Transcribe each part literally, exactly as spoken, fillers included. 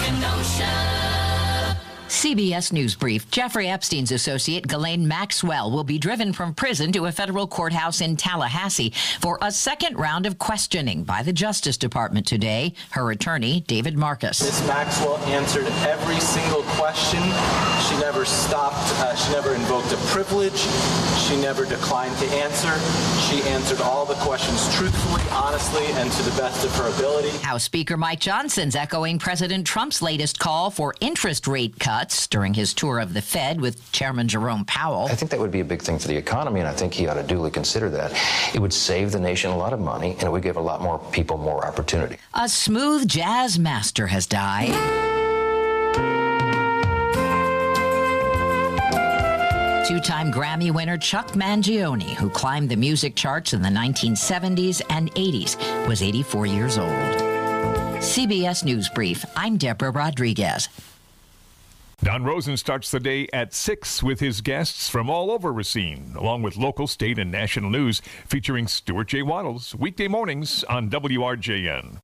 Kenosha. C B S News Brief. Jeffrey Epstein's associate, Ghislaine Maxwell, will be driven from prison to a federal courthouse in Tallahassee for a second round of questioning by the Justice Department today. Her attorney, David Marcus. Miz Maxwell answered every single question. She never stopped. Uh, she never invoked a privilege. She never declined to answer. She answered all the questions truthfully, honestly, and to the best of her ability. House Speaker Mike Johnson's echoing President Trump's latest call for interest rate cuts during his tour of the Fed with Chairman Jerome Powell. I think that would be a big thing for the economy, and I think he ought to duly consider that. It would save the nation a lot of money, and it would give a lot more people more opportunity. A smooth jazz master has died. Two-time Grammy winner Chuck Mangione, who climbed the music charts in the nineteen seventies and eighties, was eighty-four years old. C B S News Brief. I'm Deborah Rodriguez. Don Rosen starts the day at six with his guests from all over Racine, along with local, state, and national news, featuring Stuart J. Waddles, weekday mornings on W R J N.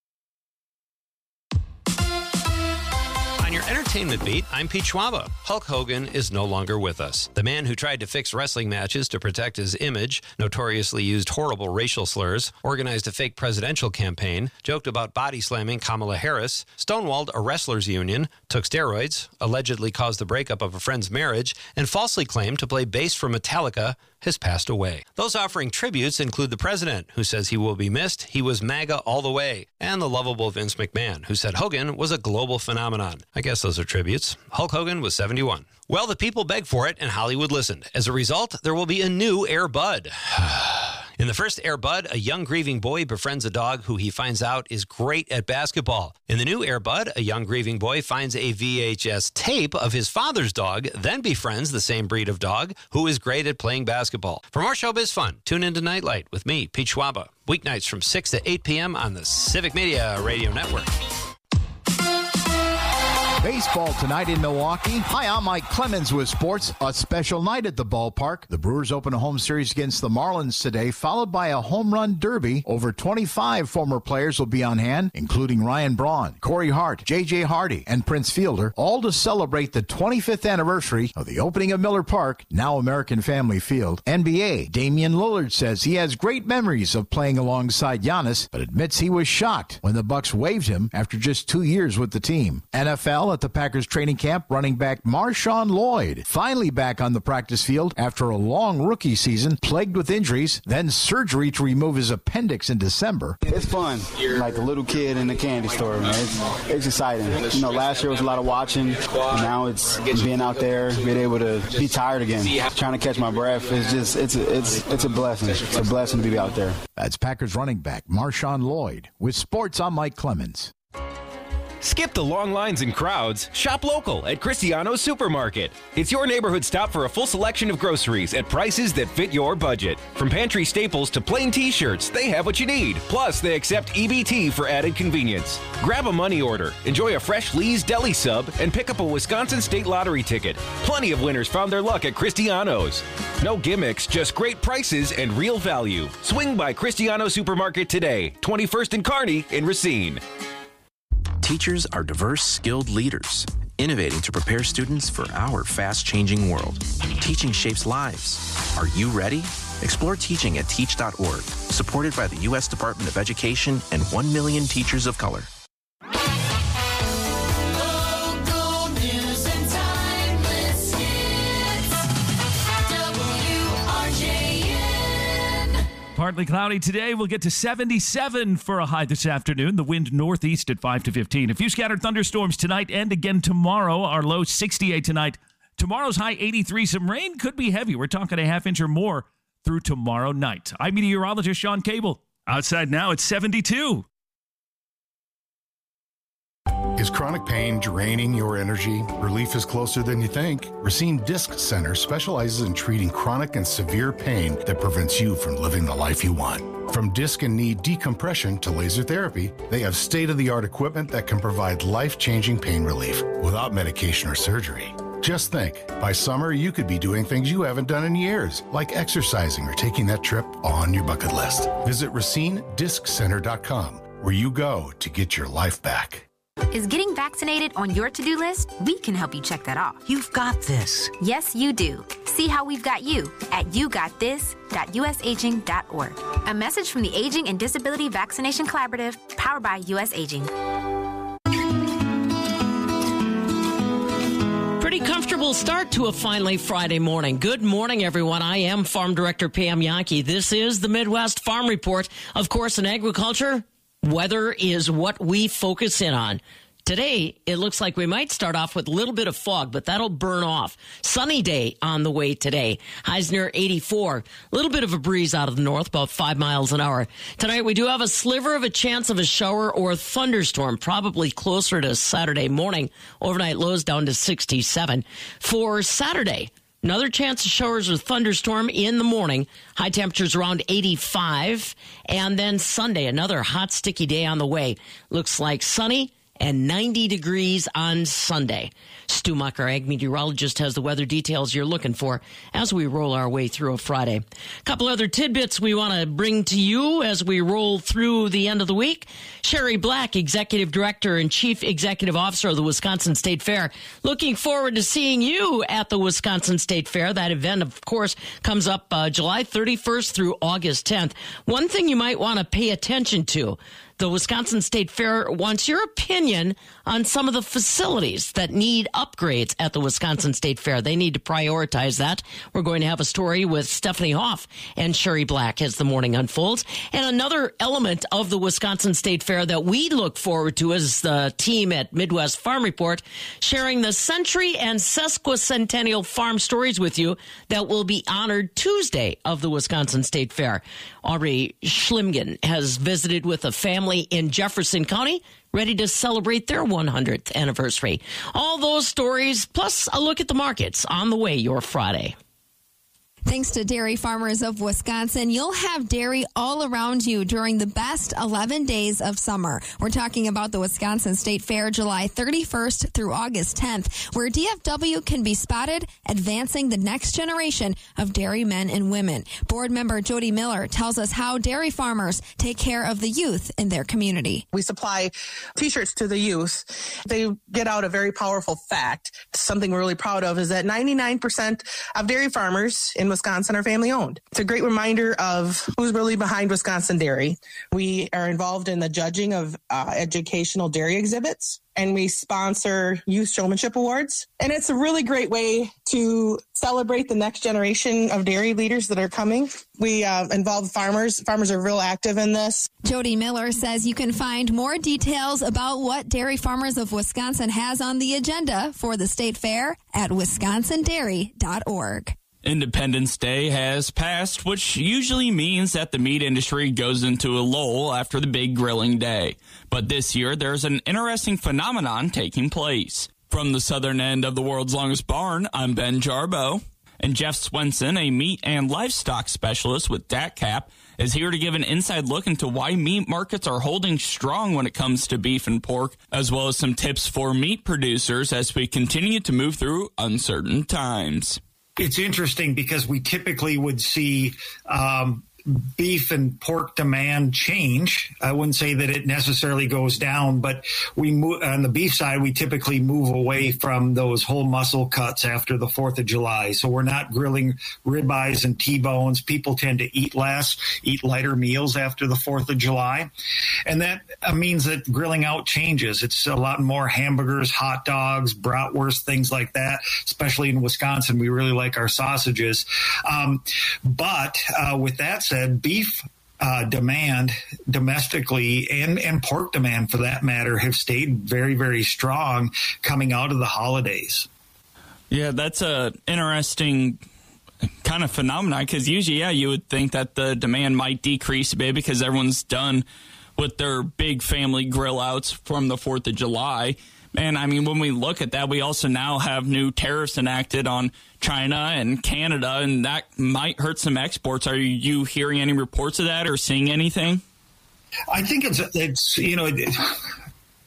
On your entertainment beat, I'm Pete Schwaba. Hulk Hogan is no longer with us. The man who tried to fix wrestling matches to protect his image, notoriously used horrible racial slurs, organized a fake presidential campaign, joked about body slamming Kamala Harris, stonewalled a wrestlers union, took steroids, allegedly caused the breakup of a friend's marriage, and falsely claimed to play bass for Metallica, has passed away. Those offering tributes include the president, who says he will be missed. He was MAGA all the way. And the lovable Vince McMahon, who said Hogan was a global phenomenon. I guess those are tributes. Hulk Hogan was seventy-one. Well, the people begged for it, and Hollywood listened. As a result, there will be a new Air Bud. In the first Air Bud, a young grieving boy befriends a dog who he finds out is great at basketball. In the new Air Bud, a young grieving boy finds a V H S tape of his father's dog, then befriends the same breed of dog who is great at playing basketball. For more showbiz fun, tune into Nightlight with me, Pete Schwaba, weeknights from six to eight p.m. on the Civic Media Radio Network. Baseball tonight in Milwaukee. Hi, I'm Mike Clemens with sports. A special night at the ballpark. The Brewers open a home series against the Marlins today, followed by a home run derby. Over twenty-five former players will be on hand, including Ryan Braun, Corey Hart, J J Hardy, and Prince Fielder, all to celebrate the twenty-fifth anniversary of the opening of Miller Park, now American Family Field. N B A, Damian Lillard says he has great memories of playing alongside Giannis, but admits he was shocked when the Bucks waived him after just two years with the team. N F L, at the Packers training camp, running back Marshawn Lloyd finally back on the practice field after a long rookie season plagued with injuries, then surgery to remove his appendix in December. It's fun, like a little kid in a candy store, man. It's, it's exciting. You know, last year was a lot of watching. Now it's being out there, being able to be tired again, trying to catch my breath. It's just, it's a, it's, it's a blessing. It's a blessing to be out there. That's Packers running back Marshawn Lloyd. With sports, I'm Mike Clemens. Skip the long lines and crowds. Shop local at Cristiano's Supermarket. It's your neighborhood stop for a full selection of groceries at prices that fit your budget. From pantry staples to plain t-shirts, they have what you need. Plus, they accept E B T for added convenience. Grab a money order, enjoy a fresh Lee's Deli sub, and pick up a Wisconsin State Lottery ticket. Plenty of winners found their luck at Cristiano's. No gimmicks, just great prices and real value. Swing by Cristiano Supermarket today, twenty-first and Kearney in Racine. Teachers are diverse, skilled leaders, innovating to prepare students for our fast-changing world. Teaching shapes lives. Are you ready? Explore teaching at teach dot org, supported by the U S Department of Education and one million teachers of color. Partly cloudy today. We'll get to seventy-seven for a high this afternoon. The wind northeast at five to fifteen. A few scattered thunderstorms tonight and again tomorrow. Our low sixty-eight tonight. Tomorrow's high eighty-three. Some rain could be heavy. We're talking a half inch or more through tomorrow night. I'm meteorologist Sean Cable. Outside now, it's seventy-two. Is chronic pain draining your energy? Relief is closer than you think. Racine Disc Center specializes in treating chronic and severe pain that prevents you from living the life you want. From disc and knee decompression to laser therapy, they have state-of-the-art equipment that can provide life-changing pain relief without medication or surgery. Just think, by summer you could be doing things you haven't done in years, like exercising or taking that trip on your bucket list. Visit Racine Disc Center dot com, where you go to get your life back. Is getting vaccinated on your to-do list? We can help you check that off. You've got this. Yes, you do. See how we've got you at you got this dot u s aging dot org. A message from the Aging and Disability Vaccination Collaborative, powered by U S Aging. Pretty comfortable start to a finally Friday morning. Good morning, everyone. I am Farm Director Pam Yankee. This is the Midwest Farm Report. Of course, in agriculture, weather is what we focus in on. Today, it looks like we might start off with a little bit of fog, but that'll burn off. Sunny day on the way today. Highs near eighty-four. A little bit of a breeze out of the north, about five miles an hour. Tonight, we do have a sliver of a chance of a shower or a thunderstorm, probably closer to Saturday morning. Overnight lows down to sixty-seven. For Saturday, another chance of showers or thunderstorm in the morning. High temperatures around eighty-five. And then Sunday, another hot, sticky day on the way. Looks like sunny and ninety degrees on Sunday. Stu Muck, our ag meteorologist, has the weather details you're looking for as we roll our way through a Friday. A couple other tidbits we want to bring to you as we roll through the end of the week. Sherry Black, Executive Director and Chief Executive Officer of the Wisconsin State Fair. Looking forward to seeing you at the Wisconsin State Fair. That event, of course, comes up uh, July thirty-first through August tenth. One thing you might want to pay attention to: the Wisconsin State Fair wants your opinion on some of the facilities that need upgrades at the Wisconsin State Fair. They need to prioritize that. We're going to have a story with Stephanie Hoff and Sherry Black as the morning unfolds. And another element of the Wisconsin State Fair that we look forward to as the team at Midwest Farm Report, sharing the century and sesquicentennial farm stories with you that will be honored Tuesday of the Wisconsin State Fair. Aubrey Schlimgen has visited with a family in Jefferson County, ready to celebrate their one hundredth anniversary. All those stories, plus a look at the markets on the way your Friday. Thanks to dairy farmers of Wisconsin, you'll have dairy all around you during the best eleven days of summer. We're talking about the Wisconsin State Fair, July thirty-first through August tenth, where D F W can be spotted advancing the next generation of dairy men and women. Board member Jody Miller tells us how dairy farmers take care of the youth in their community. We supply T-shirts to the youth. They get out a very powerful fact. Something we're really proud of is that ninety-nine percent of dairy farmers in Wisconsin are family owned. It's a great reminder of who's really behind Wisconsin dairy. We are involved in the judging of uh, educational dairy exhibits, and we sponsor youth showmanship awards. And it's a really great way to celebrate the next generation of dairy leaders that are coming. We uh, involve farmers. Farmers are real active in this. Jody Miller says you can find more details about what Dairy Farmers of Wisconsin has on the agenda for the State Fair at wisconsin dairy dot org. Independence Day has passed, which usually means that the meat industry goes into a lull after the big grilling day. But this year, there's an interesting phenomenon taking place. From the southern end of the world's longest barn, I'm Ben Jarbo. And Jeff Swenson, a meat and livestock specialist with D A C Cap, is here to give an inside look into why meat markets are holding strong when it comes to beef and pork, as well as some tips for meat producers as we continue to move through uncertain times. It's interesting because we typically would see um, beef and pork demand change. I wouldn't say that it necessarily goes down, but we move on the beef side, we typically move away from those whole muscle cuts after the fourth of July. So we're not grilling ribeyes and T-bones. People tend to eat less, eat lighter meals after the fourth of July. And that uh, means that grilling out changes. It's a lot more hamburgers, hot dogs, bratwurst, things like that. Especially in Wisconsin, we really like our sausages. Um, but uh, with that said, beef uh, demand domestically and, and pork demand, for that matter, have stayed very, very strong coming out of the holidays. Yeah, that's a interesting kind of phenomenon because usually, yeah, you would think that the demand might decrease a bit because everyone's done with their big family grill outs from the fourth of July. And, I mean, when we look at that, we also now have new tariffs enacted on China and Canada, and that might hurt some exports. Are you hearing any reports of that or seeing anything? I think it's, it's you know, it,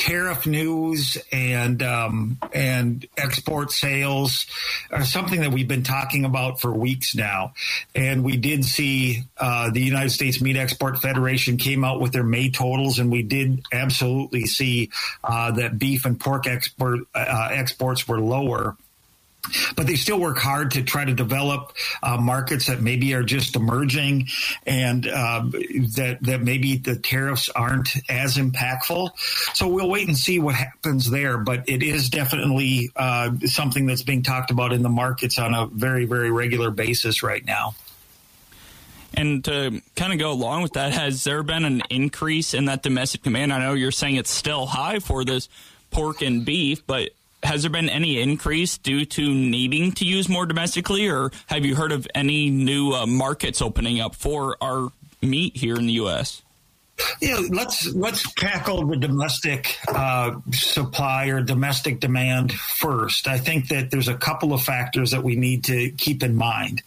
tariff news and um, and export sales are something that we've been talking about for weeks now. And we did see uh, the United States Meat Export Federation came out with their May totals, and we did absolutely see uh, that beef and pork export uh, exports were lower. But they still work hard to try to develop uh, markets that maybe are just emerging, and uh, that that maybe the tariffs aren't as impactful. So we'll wait and see what happens there. But it is definitely uh, something that's being talked about in the markets on a very, very regular basis right now. And to kind of go along with that, has there been an increase in that domestic demand? I know you're saying it's still high for this pork and beef, but has there been any increase due to needing to use more domestically, or have you heard of any new uh, markets opening up for our meat here in the U S? Yeah, let's let's tackle the domestic uh, supply or domestic demand first. I think that there's a couple of factors that we need to keep in mind.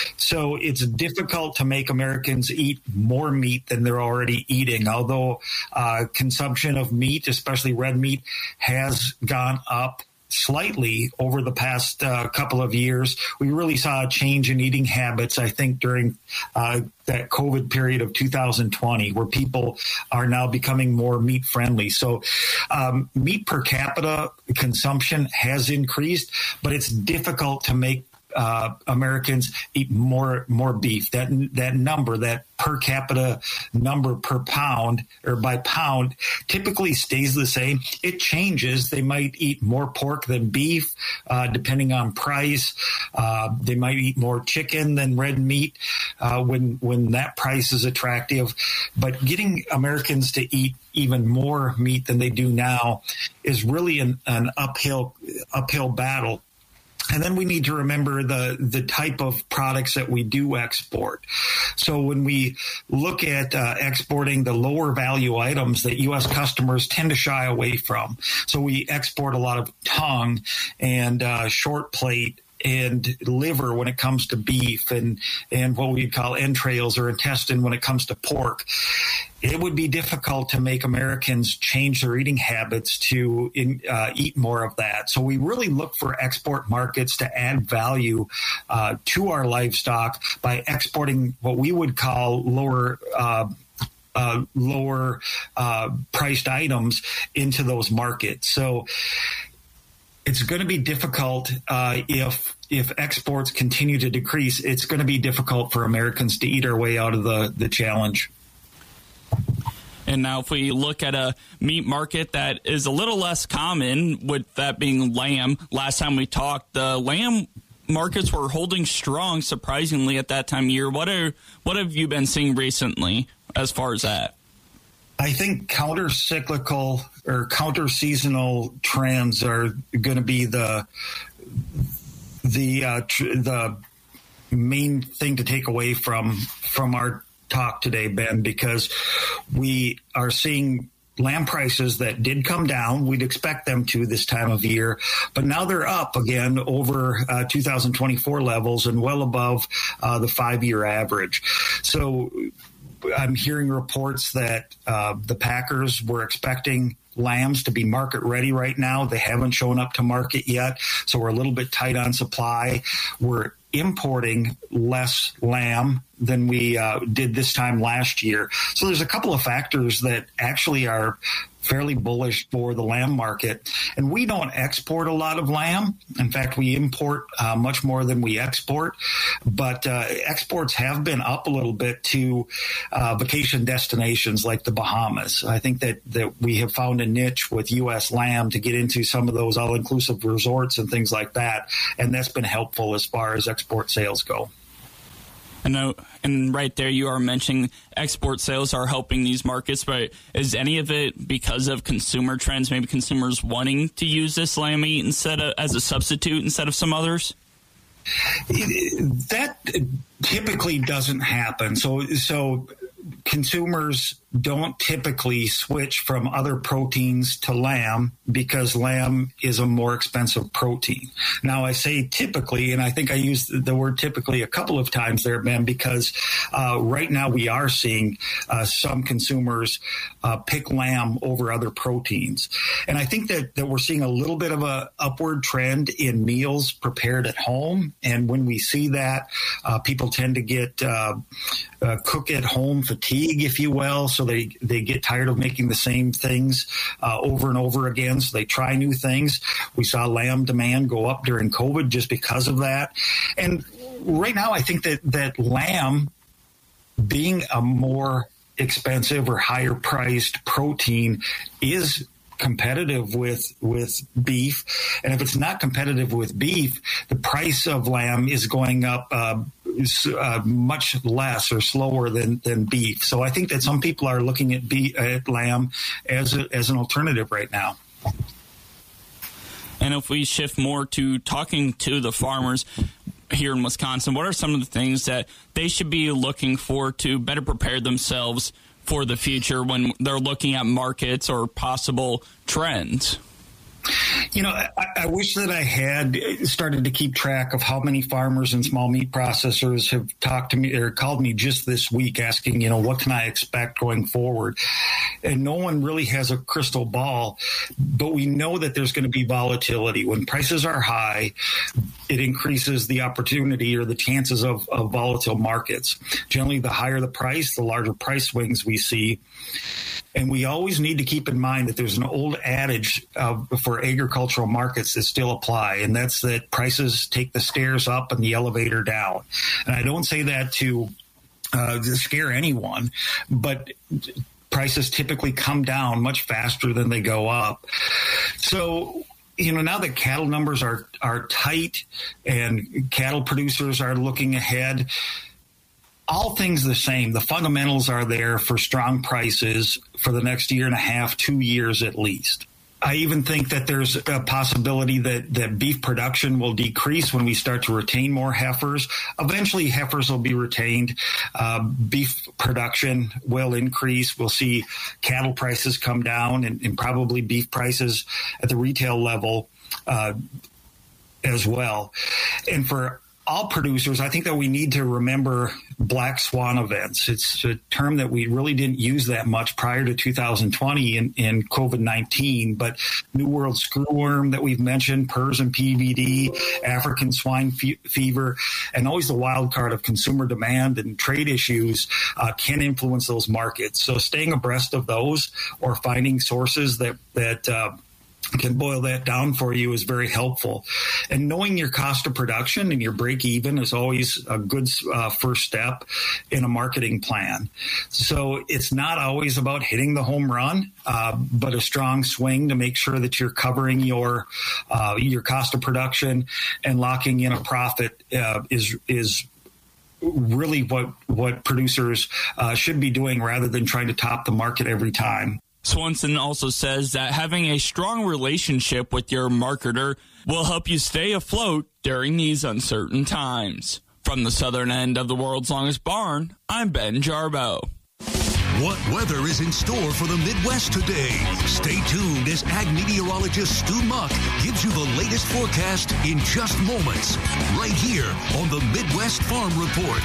So it's difficult to make Americans eat more meat than they're already eating, although uh, consumption of meat, especially red meat, has gone up slightly over the past uh, couple of years. We really saw a change in eating habits, I think, during uh, that COVID period of two thousand twenty, where people are now becoming more meat friendly. So um, meat per capita consumption has increased, but it's difficult to make Uh, Americans eat more more beef. That that number, that per capita number per pound or by pound, typically stays the same. It changes. They might eat more pork than beef, uh, depending on price. Uh, they might eat more chicken than red meat uh, when when that price is attractive. But getting Americans to eat even more meat than they do now is really an, an uphill uphill battle. And then we need to remember the, the type of products that we do export. So when we look at uh, exporting the lower value items that U S customers tend to shy away from. So we export a lot of tongue and uh, short plate and liver when it comes to beef, and, and what we'd call entrails or intestine when it comes to pork. It would be difficult to make Americans change their eating habits to in, uh, eat more of that. So we really look for export markets to add value uh, to our livestock by exporting what we would call lower uh, uh, lower uh, priced items into those markets. So it's going to be difficult uh, if if exports continue to decrease. It's going to be difficult for Americans to eat our way out of the, the challenge. And now if we look at a meat market that is a little less common, with that being lamb, last time we talked, the lamb markets were holding strong, surprisingly, at that time of year. What are what have you been seeing recently as far as that? I think counter-cyclical or counter-seasonal trends are going to be the the uh, tr- the main thing to take away from from our talk today, Ben, because we are seeing lamb prices that did come down. We'd expect them to this time of year, but now they're up again over uh, two thousand twenty-four levels and well above uh, the five-year average. So I'm hearing reports that uh, the Packers were expecting lambs to be market ready right now. They haven't shown up to market yet, so we're a little bit tight on supply. We're importing less lamb than we uh, did this time last year. So there's a couple of factors that actually are fairly bullish for the lamb market. And we don't export a lot of lamb. In fact, we import uh, much more than we export. But uh, exports have been up a little bit to uh, vacation destinations like the Bahamas. I think that, that we have found a niche with U S lamb to get into some of those all-inclusive resorts and things like that. And that's been helpful as far as export sales go. I know, and right there you are mentioning export sales are helping these markets, but is any of it because of consumer trends, maybe consumers wanting to use this lamb meat instead of as a substitute instead of some others? That typically doesn't happen. So, so consumers don't typically switch from other proteins to lamb because lamb is a more expensive protein. Now, I say typically, and I think I used the word typically a couple of times there, Ben, because uh, right now we are seeing uh, some consumers uh, pick lamb over other proteins. And I think that, that we're seeing a little bit of a upward trend in meals prepared at home. And when we see that, uh, people tend to get uh, uh, cook at home fatigue, if you will. So they, they get tired of making the same things uh, over and over again. So they try new things. We saw lamb demand go up during COVID just because of that. And right now, I think that, that lamb being a more expensive or higher priced protein is competitive with with beef. And if it's not competitive with beef, the price of lamb is going up uh, uh, much less or slower than, than beef. So I think that some people are looking at, beef, at lamb as, a, as an alternative right now. And if we shift more to talking to the farmers here in Wisconsin, what are some of the things that they should be looking for to better prepare themselves for the future when they're looking at markets or possible trends? You know, I, I wish that I had started to keep track of how many farmers and small meat processors have talked to me or called me just this week asking, you know, what can I expect going forward? And no one really has a crystal ball, but we know that there's going to be volatility. When prices are high, it increases the opportunity or the chances of, of volatile markets. Generally, the higher the price, the larger price swings we see. And we always need to keep in mind that there's an old adage uh, for agricultural markets that still apply, and that's that prices take the stairs up and the elevator down. And I don't say that to, uh, to scare anyone, but prices typically come down much faster than they go up. So, you know, now that cattle numbers are, are tight and cattle producers are looking ahead, all things the same, the fundamentals are there for strong prices for the next year and a half, two years at least. I even think that there's a possibility that, that beef production will decrease when we start to retain more heifers. Eventually, heifers will be retained. Uh, beef production will increase. We'll see cattle prices come down and, and probably beef prices at the retail level uh, as well. And for all producers, I think that we need to remember black swan events. It's a term that we really didn't use that much prior to two thousand twenty in, in COVID nineteen, but New World screwworm that we've mentioned, P R R S and P V D, African swine fe- fever, and always the wild card of consumer demand and trade issues uh, can influence those markets. So staying abreast of those or finding sources that, that uh, can boil that down for you is very helpful. And knowing your cost of production and your break even is always a good uh, first step in a marketing plan. So it's not always about hitting the home run, uh, but a strong swing to make sure that you're covering your uh, your cost of production and locking in a profit uh, is is really what what producers uh, should be doing rather than trying to top the market every time. Swanson also says that having a strong relationship with your marketer will help you stay afloat during these uncertain times. From the southern end of the world's longest barn, I'm Ben Jarbo. What weather is in store for the Midwest today? Stay tuned as ag meteorologist Stu Muck gives you the latest forecast in just moments, right here on the Midwest Farm Report.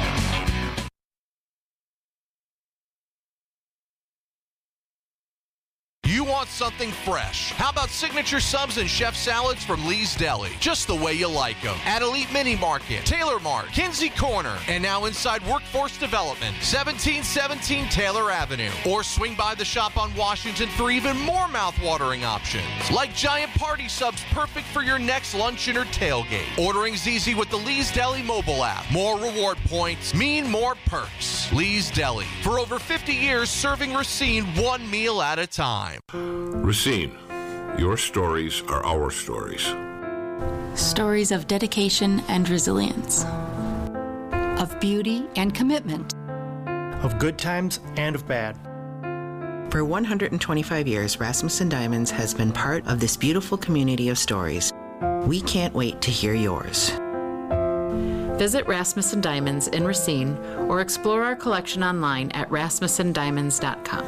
You want something fresh? How about signature subs and chef salads from Lee's Deli? Just the way you like them. At Elite Mini Market, Taylor Mart, Kinsey Corner, and now inside Workforce Development, seventeen seventeen Taylor Avenue. Or swing by the shop on Washington for even more mouth-watering options. Like giant party subs perfect for your next luncheon or tailgate. Ordering's easy with the Lee's Deli mobile app. More reward points mean more perks. Lee's Deli. For over fifty years, serving Racine one meal at a time. Racine, your stories are our stories. Stories of dedication and resilience. Of beauty and commitment. Of good times and of bad. For one hundred twenty-five years, Rasmussen Diamonds has been part of this beautiful community of stories. We can't wait to hear yours. Visit Rasmussen Diamonds in Racine or explore our collection online at rasmussen diamonds dot com.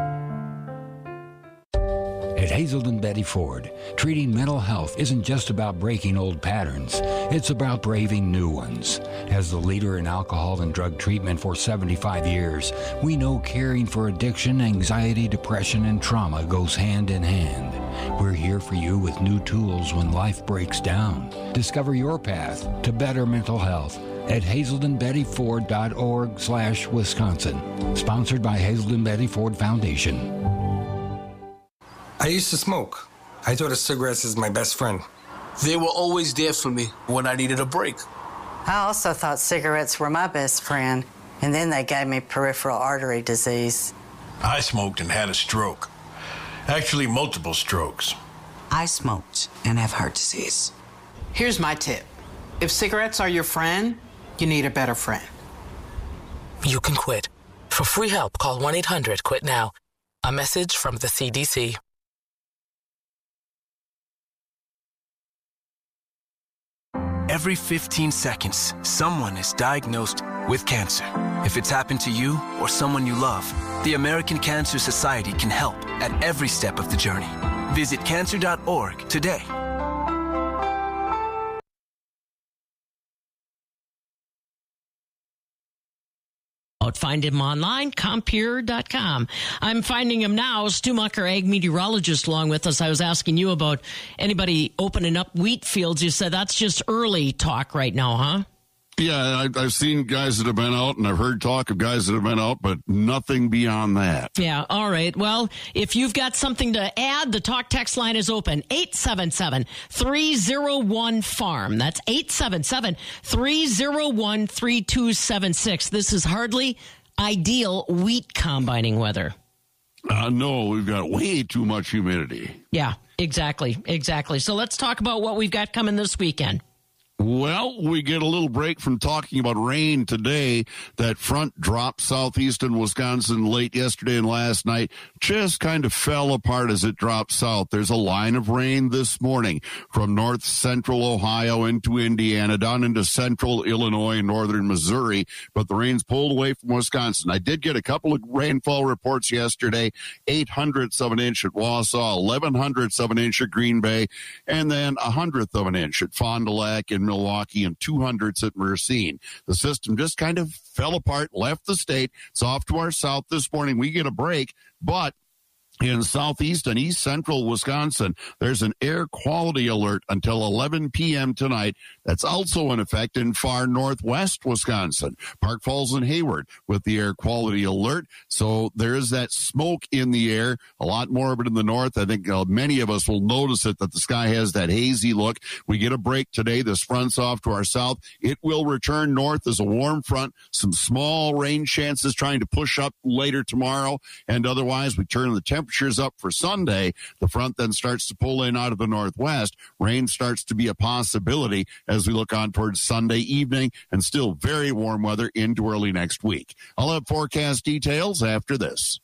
At Hazelden Betty Ford, treating mental health isn't just about breaking old patterns. It's about braving new ones. As the leader in alcohol and drug treatment for seventy-five years, we know caring for addiction, anxiety, depression, and trauma goes hand in hand. We're here for you with new tools when life breaks down. Discover your path to better mental health at hazelden betty ford dot org slash Wisconsin. Sponsored by Hazelden Betty Ford Foundation. I used to smoke. I thought of cigarettes as my best friend. They were always there for me when I needed a break. I also thought cigarettes were my best friend, and then they gave me peripheral artery disease. I smoked and had a stroke. Actually, multiple strokes. I smoked and have heart disease. Here's my tip. If cigarettes are your friend, you need a better friend. You can quit. For free help, call one eight hundred quit now. A message from the C D C. Every fifteen seconds, someone is diagnosed with cancer. If it's happened to you or someone you love, the American Cancer Society can help at every step of the journey. Visit cancer dot org today. Find him online, compeer dot com. I'm finding him now. Stu Mucker, ag meteorologist, along with us. I was asking you about anybody opening up wheat fields. You said that's just early talk right now, huh? Yeah, I've seen guys that have been out, and I've heard talk of guys that have been out, but nothing beyond that. Yeah, all right. Well, if you've got something to add, the talk text line is open. eight seven seven, three oh one, farm. That's eight seven seven, three oh one, three two seven six. This is hardly ideal wheat combining weather. Uh, no, we've got way too much humidity. Yeah, exactly, exactly. So let's talk about what we've got coming this weekend. Well, we get a little break from talking about rain today. That front dropped southeastern Wisconsin late yesterday and last night. Just kind of fell apart as it dropped south. There's a line of rain this morning from north central Ohio into Indiana, down into central Illinois and northern Missouri. But the rain's pulled away from Wisconsin. I did get a couple of rainfall reports yesterday. eight hundredths of an inch at Wausau, eleven hundredths of an inch at Green Bay, and then a hundredth of an inch at Fond du Lac and Milwaukee, and two hundredths at Mercine. The system just kind of fell apart, left the state. It's off to our south this morning. We get a break, but in southeast and east central Wisconsin, there's an air quality alert until eleven p.m. tonight. That's also in effect in far northwest Wisconsin, Park Falls and Hayward with the air quality alert. So there is that smoke in the air, a lot more of it in the north. I think uh, many of us will notice it, that the sky has that hazy look. We get a break today. This front's off to our south. It will return north as a warm front. Some small rain chances trying to push up later tomorrow, and otherwise we turn the temperature Temperatures up for Sunday. The front then starts to pull in out of the northwest. Rain starts to be a possibility as we look on towards Sunday evening, and still very warm weather into early next week. I'll have forecast details after this.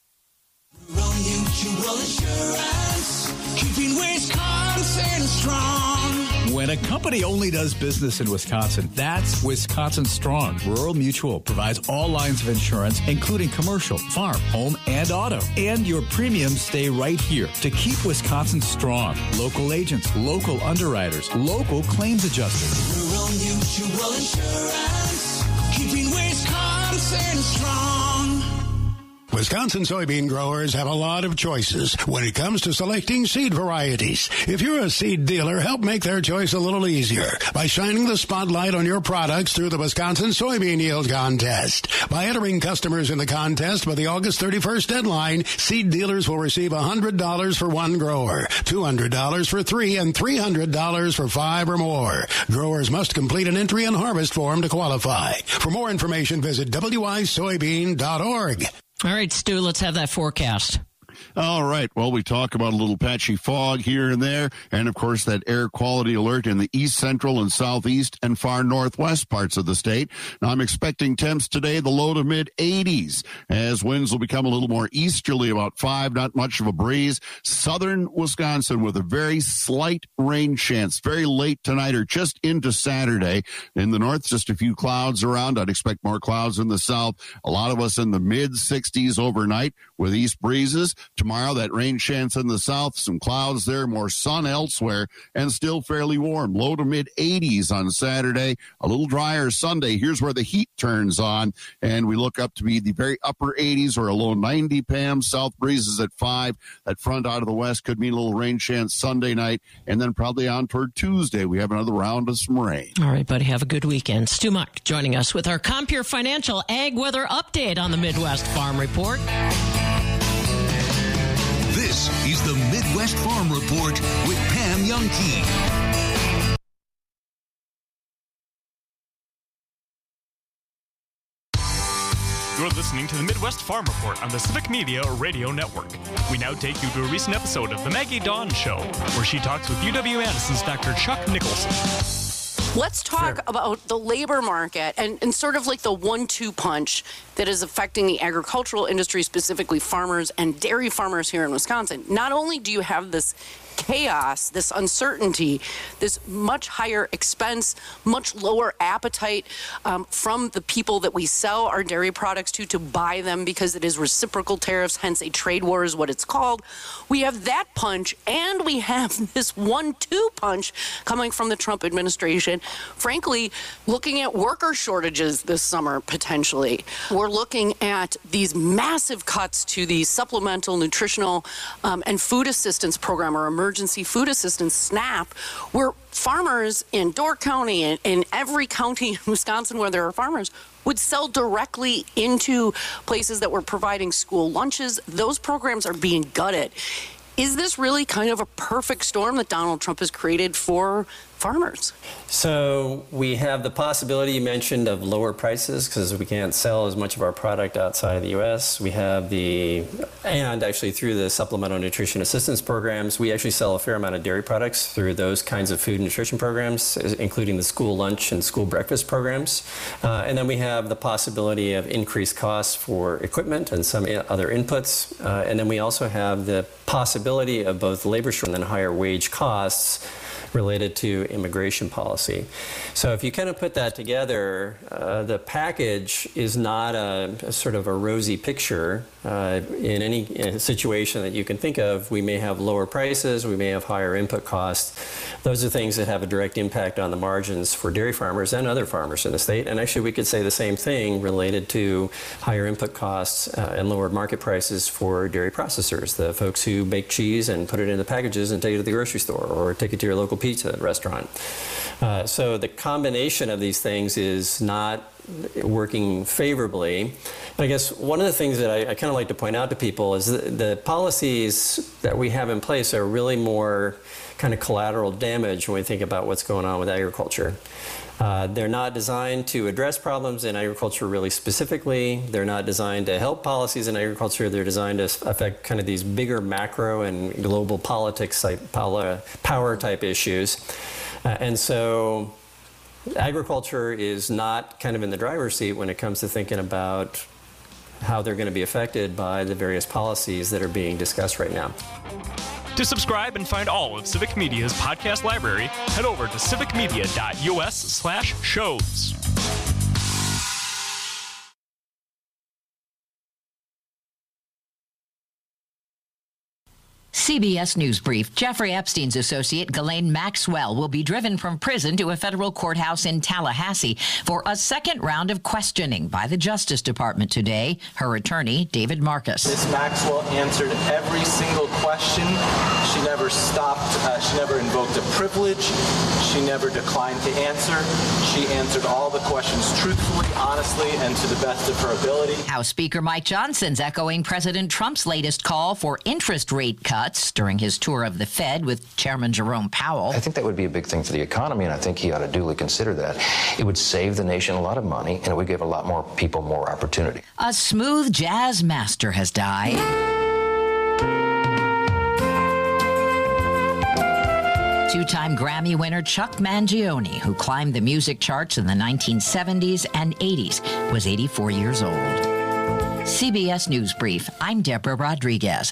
Rural Mutual Insurance, keeping Wisconsin strong. When a company only does business in Wisconsin, that's Wisconsin Strong. Rural Mutual provides all lines of insurance, including commercial, farm, home, and auto. And your premiums stay right here to keep Wisconsin strong. Local agents, local underwriters, local claims adjusters. Rural Mutual Insurance, keeping Wisconsin strong. Wisconsin soybean growers have a lot of choices when it comes to selecting seed varieties. If you're a seed dealer, help make their choice a little easier by shining the spotlight on your products through the Wisconsin Soybean Yield Contest. By entering customers in the contest by the August thirty-first deadline, seed dealers will receive one hundred dollars for one grower, two hundred dollars for three, and three hundred dollars for five or more. Growers must complete an entry and harvest form to qualify. For more information, visit w i soybean dot org. All right, Stu, let's have that forecast. All right. Well, we talk about a little patchy fog here and there, and of course that air quality alert in the east central and southeast and far northwest parts of the state. Now, I'm expecting temps today, the low to mid eighties, as winds will become a little more easterly, about five, not much of a breeze. Southern Wisconsin with a very slight rain chance, very late tonight or just into Saturday. In the north, just a few clouds around. I'd expect more clouds in the south. A lot of us in the mid sixties overnight with east breezes. Tomorrow, that rain chance in the south, some clouds there, more sun elsewhere, and still fairly warm. Low to mid eighties on Saturday, a little drier Sunday. Here's where the heat turns on, and we look up to be the very upper eighties or a low ninety, Pam. South breezes at five. That front out of the west could mean a little rain chance Sunday night, and then probably on toward Tuesday, we have another round of some rain. All right, buddy, have a good weekend. Stu Muck joining us with our Compeer Financial Ag Weather Update on the Midwest Farm Report. This is the Midwest Farm Report with Pam Youngkey. You're listening to the Midwest Farm Report on the Civic Media Radio Network. We now take you to a recent episode of The Maggie Dawn Show, where she talks with U W-Madison's Doctor Chuck Nicholson. Let's talk about the labor market and, and sort of like the one two punch that is affecting the agricultural industry, specifically farmers and dairy farmers here in Wisconsin. Not only do you have this chaos, this uncertainty, this much higher expense, much lower appetite um, from the people that we sell our dairy products to to buy them because it is reciprocal tariffs, hence a trade war is what it's called. We have that punch, and we have this one two punch coming from the Trump administration. Frankly, looking at worker shortages this summer, potentially. We're looking at these massive cuts to the Supplemental Nutritional um, and Food Assistance Program, or Emergency Food Assistance, SNAP, where farmers in Door County and in every county in Wisconsin where there are farmers would sell directly into places that were providing school lunches. Those programs are being gutted. Is this really kind of a perfect storm that Donald Trump has created for farmers? So we have the possibility you mentioned of lower prices because we can't sell as much of our product outside of the U S. We have the, and actually through the Supplemental Nutrition Assistance Programs, we actually sell a fair amount of dairy products through those kinds of food and nutrition programs, including the school lunch and school breakfast programs. Uh, and then we have the possibility of increased costs for equipment and some other inputs. Uh, and then we also have the possibility of both labor shortage and then higher wage costs related to immigration policy. So if you kind of put that together, uh, the package is not a, a sort of a rosy picture. Uh, in any in situation that you can think of, we may have lower prices, we may have higher input costs. Those are things that have a direct impact on the margins for dairy farmers and other farmers in the state. And actually we could say the same thing related to higher input costs uh, and lower market prices for dairy processors, the folks who make cheese and put it in the packages and take it to the grocery store or take it to your local pizza restaurant. Uh, so the combination of these things is not working favorably. I guess one of the things that I, I kind of like to point out to people is that the policies that we have in place are really more kind of collateral damage when we think about what's going on with agriculture. Uh, they're not designed to address problems in agriculture really specifically. They're not designed to help policies in agriculture. They're designed to affect kind of these bigger macro and global politics type power type issues. Uh, and so agriculture is not kind of in the driver's seat when it comes to thinking about how they're going to be affected by the various policies that are being discussed right now. To subscribe and find all of Civic Media's podcast library, head over to civicmedia.us slash shows. C B S News Brief. Jeffrey Epstein's associate, Ghislaine Maxwell, will be driven from prison to a federal courthouse in Tallahassee for a second round of questioning by the Justice Department today. Her attorney, David Marcus. Miz Maxwell answered every single question. She never stopped. Uh, she never invoked a privilege. She never declined to answer. She answered all the questions truthfully, honestly, and to the best of her ability. House Speaker Mike Johnson's echoing President Trump's latest call for interest rate cuts during his tour of the Fed with Chairman Jerome Powell. I think that would be a big thing for the economy, and I think he ought to duly consider that. It would save the nation a lot of money, and it would give a lot more people more opportunity. A smooth jazz master has died. two-time Grammy winner Chuck Mangione, who climbed the music charts in the nineteen seventies and eighties, was eighty-four years old. C B S News Brief. I'm Deborah Rodriguez.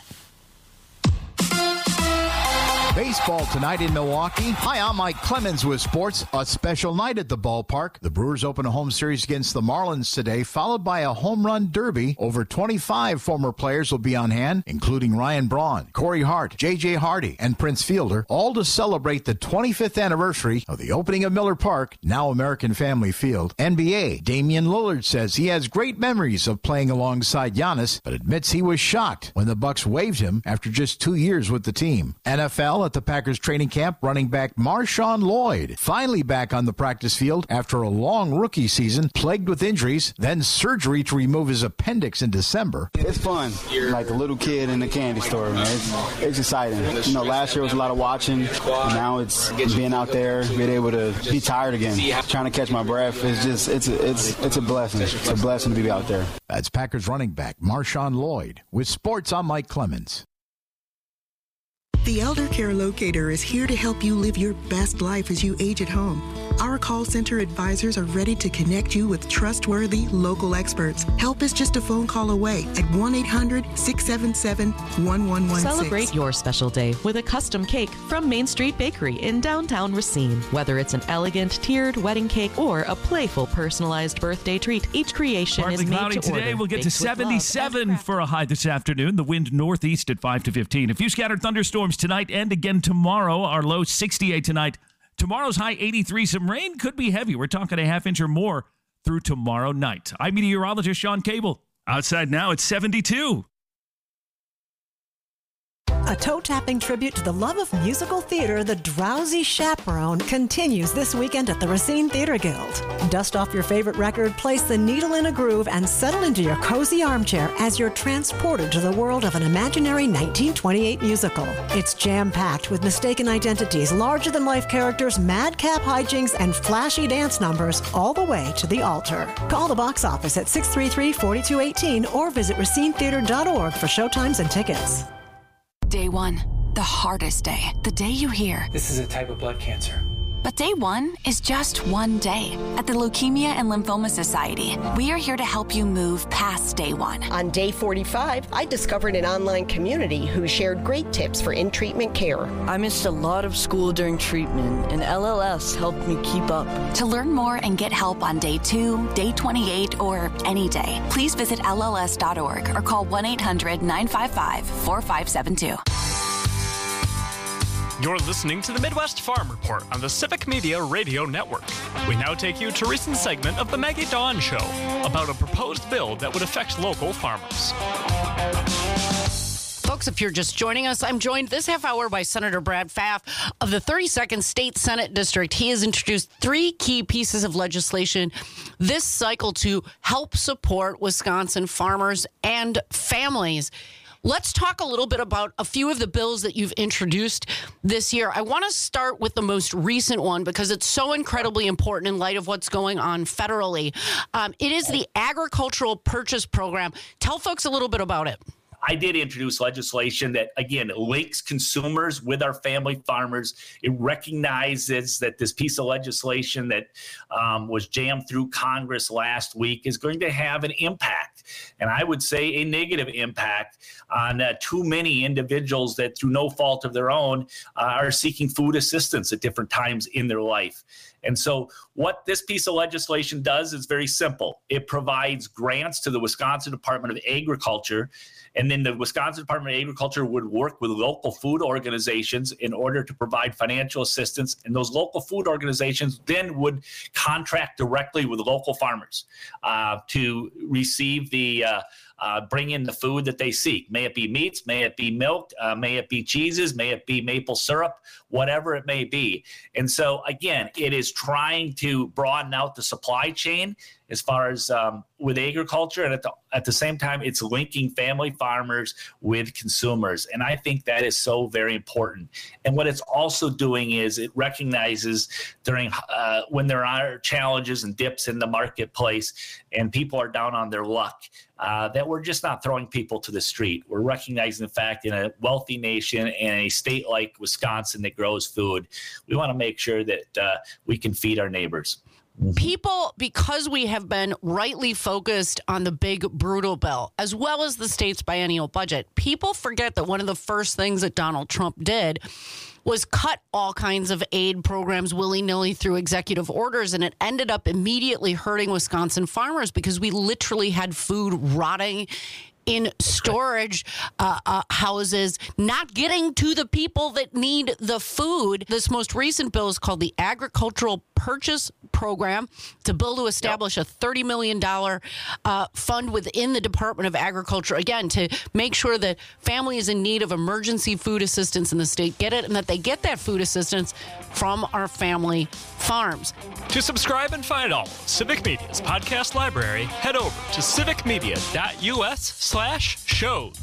Baseball tonight in Milwaukee. Hi, I'm Mike Clemens with sports. A special night at the ballpark. The Brewers open a home series against the Marlins today, followed by a home run derby. Over twenty-five former players will be on hand, including Ryan Braun, Corey Hart, J J Hardy, and Prince Fielder, all to celebrate the twenty-fifth anniversary of the opening of Miller Park, now American Family Field. N B A, Damian Lillard says he has great memories of playing alongside Giannis, but admits he was shocked when the Bucks waived him after just two years with the team. N F L, at the Packers training camp, running back Marshawn Lloyd finally back on the practice field after a long rookie season plagued with injuries, then surgery to remove his appendix in December. It's fun, like a little kid in a candy store, man. It's, it's exciting. You know, last year was a lot of watching, and now it's being out there, being able to be tired again, trying to catch my breath. It's just, it's a, it's, it's a blessing. It's a blessing to be out there. That's Packers running back Marshawn Lloyd. With sports, I'm Mike Clemens. The Elder Care Locator is here to help you live your best life as you age at home. Our call center advisors are ready to connect you with trustworthy local experts. Help is just a phone call away at one eight hundred, six seven seven, one one one six. Celebrate your special day with a custom cake from Main Street Bakery in downtown Racine. Whether it's an elegant tiered wedding cake or a playful personalized birthday treat, each creation Partly is made cloudy to today. order. We'll get to Baked with love. seventy-seven for a high this afternoon. The wind northeast at five to fifteen. A few scattered thunderstorms tonight and again tomorrow. Our low sixty-eight tonight. Tomorrow's high eighty-three. Some rain could be heavy. We're talking a half inch or more through tomorrow night. I'm meteorologist Sean Cable. Outside now, it's seventy-two. A toe-tapping tribute to the love of musical theater, The Drowsy Chaperone, continues this weekend at the Racine Theater Guild. Dust off your favorite record, place the needle in a groove, and settle into your cozy armchair as you're transported to the world of an imaginary nineteen twenty-eight musical. It's jam-packed with mistaken identities, larger-than-life characters, madcap hijinks, and flashy dance numbers, all the way to the altar. Call the box office at six three three, four two one eight or visit racine theater dot org for showtimes and tickets. Day one, the hardest day, the day you hear, "This is a type of blood cancer." But day one is just one day. At the Leukemia and Lymphoma Society, we are here to help you move past day one. On day forty-five, I discovered an online community who shared great tips for in-treatment care. I missed a lot of school during treatment, and L L S helped me keep up. To learn more and get help on day two, day twenty-eight, or any day, please visit L L S dot org or call one eight hundred, nine five five, four five seven two. You're listening to the Midwest Farm Report on the Civic Media Radio Network. We now take you to a recent segment of the Maggie Dawn Show about a proposed bill that would affect local farmers. Folks, if you're just joining us, I'm joined this half hour by Senator Brad Pfaff of the thirty-second State Senate District. He has introduced three key pieces of legislation this cycle to help support Wisconsin farmers and families. Let's talk a little bit about a few of the bills that you've introduced this year. I want to start with the most recent one because it's so incredibly important in light of what's going on federally. Um, it is the Agricultural Purchase Program. Tell folks a little bit about it. I did introduce legislation that, again, links consumers with our family farmers. It recognizes that this piece of legislation that um, was jammed through Congress last week is going to have an impact, and I would say a negative impact on uh, too many individuals that, through no fault of their own, uh, are seeking food assistance at different times in their life. And so what this piece of legislation does is very simple. It provides grants to the Wisconsin Department of Agriculture, and then the Wisconsin Department of Agriculture would work with local food organizations in order to provide financial assistance. And those local food organizations then would contract directly with local farmers uh, to receive the uh, Uh, bring in the food that they seek. May it be meats, may it be milk, uh, may it be cheeses, may it be maple syrup, whatever it may be. And so, again, it is trying to broaden out the supply chain as far as um, with agriculture. And at the, at the same time, it's linking family farmers with consumers. And I think that is so very important. And what it's also doing is it recognizes during uh, when there are challenges and dips in the marketplace and people are down on their luck, uh, that we're just not throwing people to the street. We're recognizing the fact in a wealthy nation and a state like Wisconsin that grows food, we want to make sure that uh, we can feed our neighbors. People, because we have been rightly focused on the big, brutal bill, as well as the state's biennial budget, people forget that one of the first things that Donald Trump did was cut all kinds of aid programs willy-nilly through executive orders, and it ended up immediately hurting Wisconsin farmers because we literally had food rotting in storage uh, uh, houses, not getting to the people that need the food. This most recent bill is called the Agricultural Purchase Program. It's a bill to establish a thirty million dollars uh, fund within the Department of Agriculture, again, to make sure that families in need of emergency food assistance in the state get it, and that they get that food assistance from our family farms. To subscribe and find all of Civic Media's podcast library, head over to civicmedia.us slash shows.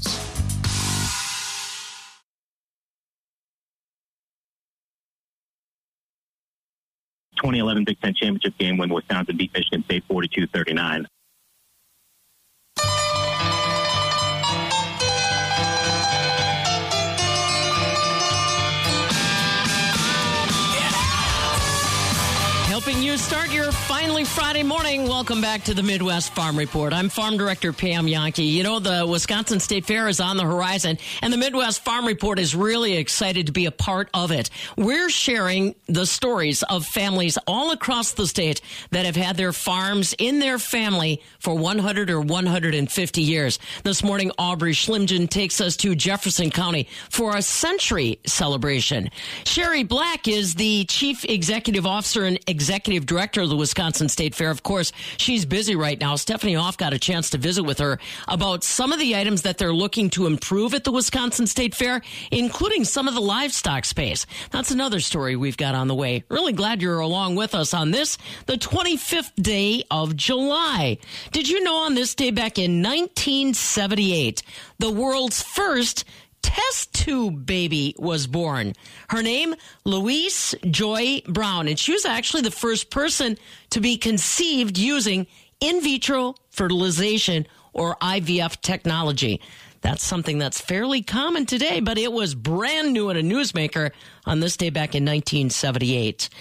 twenty eleven Big Ten Championship game when Wisconsin beat Michigan State forty-two thirty-nine. Helping you start your finally Friday morning. Welcome back to the Midwest Farm Report. I'm Farm Director Pam Yankee. You know, the Wisconsin State Fair is on the horizon, and the Midwest Farm Report is really excited to be a part of it. We're sharing the stories of families all across the state that have had their farms in their family for one hundred or one hundred fifty years. This morning, Aubrey Schlimgen takes us to Jefferson County for a century celebration. Sherry Black is the Chief Executive Officer and Executive Director of the Wisconsin State Fair. Of course, she's busy right now. Stephanie Hoff got a chance to visit with her about some of the items that they're looking to improve at the Wisconsin State Fair, including some of the livestock space. That's another story we've got on the way. Really glad you're along with us on this, the twenty-fifth day of July. Did you know on this day back in nineteen seventy-eight, the world's first test tube baby was born? Her name, Louise Joy Brown, and she was actually the first person to be conceived using in vitro fertilization, or I V F technology. That's something that's fairly common today, but it was brand new and a newsmaker on this day back in nineteen seventy-eight.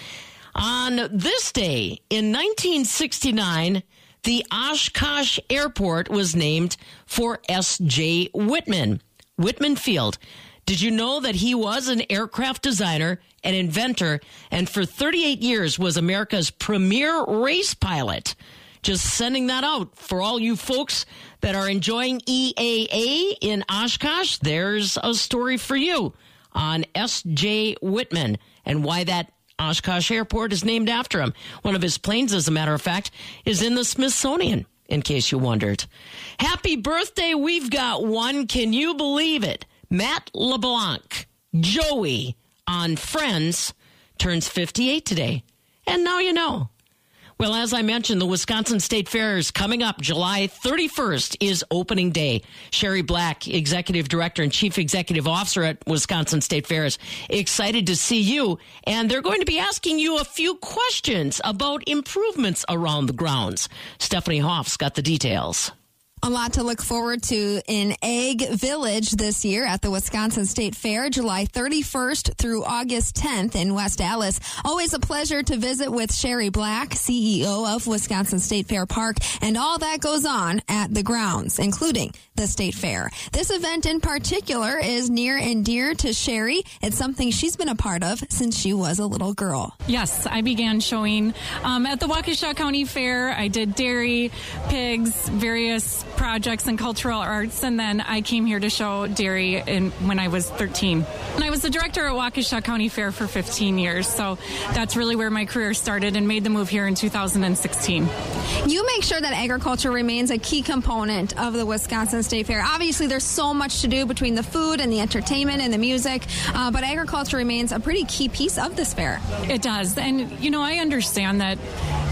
On this day in nineteen sixty-nine, the Oshkosh Airport was named for S J Whitman. Whitman Field. Did you know that he was an aircraft designer, an inventor, and for thirty-eight years was America's premier race pilot? Just sending that out for all you folks that are enjoying E A A in Oshkosh. There's a story for you on S J Whitman and why that Oshkosh Airport is named after him. One of his planes, as a matter of fact, is in the Smithsonian, in case you wondered. Happy birthday, we've got one. Can you believe it? Matt LeBlanc, Joey on Friends, turns fifty-eight today. And now you know. Well, as I mentioned, the Wisconsin State Fair is coming up. July thirty-first is opening day. Sherry Black, Executive Director and Chief Executive Officer at Wisconsin State Fair, is excited to see you. And they're going to be asking you a few questions about improvements around the grounds. Stephanie Hoff's got the details. A lot to look forward to in Egg Village this year at the Wisconsin State Fair, July thirty-first through August tenth in West Allis. Always a pleasure to visit with Sherry Black, C E O of Wisconsin State Fair Park, and all that goes on at the grounds, including the State Fair. This event in particular is near and dear to Sherry. It's something she's been a part of since she was a little girl. Yes, I began showing um, at the Waukesha County Fair. I did dairy, pigs, various projects and cultural arts, and then I came here to show dairy in, when I was thirteen. And I was the director at Waukesha County Fair for fifteen years, so that's really where my career started, and made the move here in two thousand sixteen. You make sure that agriculture remains a key component of the Wisconsin State Fair. Obviously, there's so much to do between the food and the entertainment and the music, uh, but agriculture remains a pretty key piece of this fair. It does, and you know, I understand that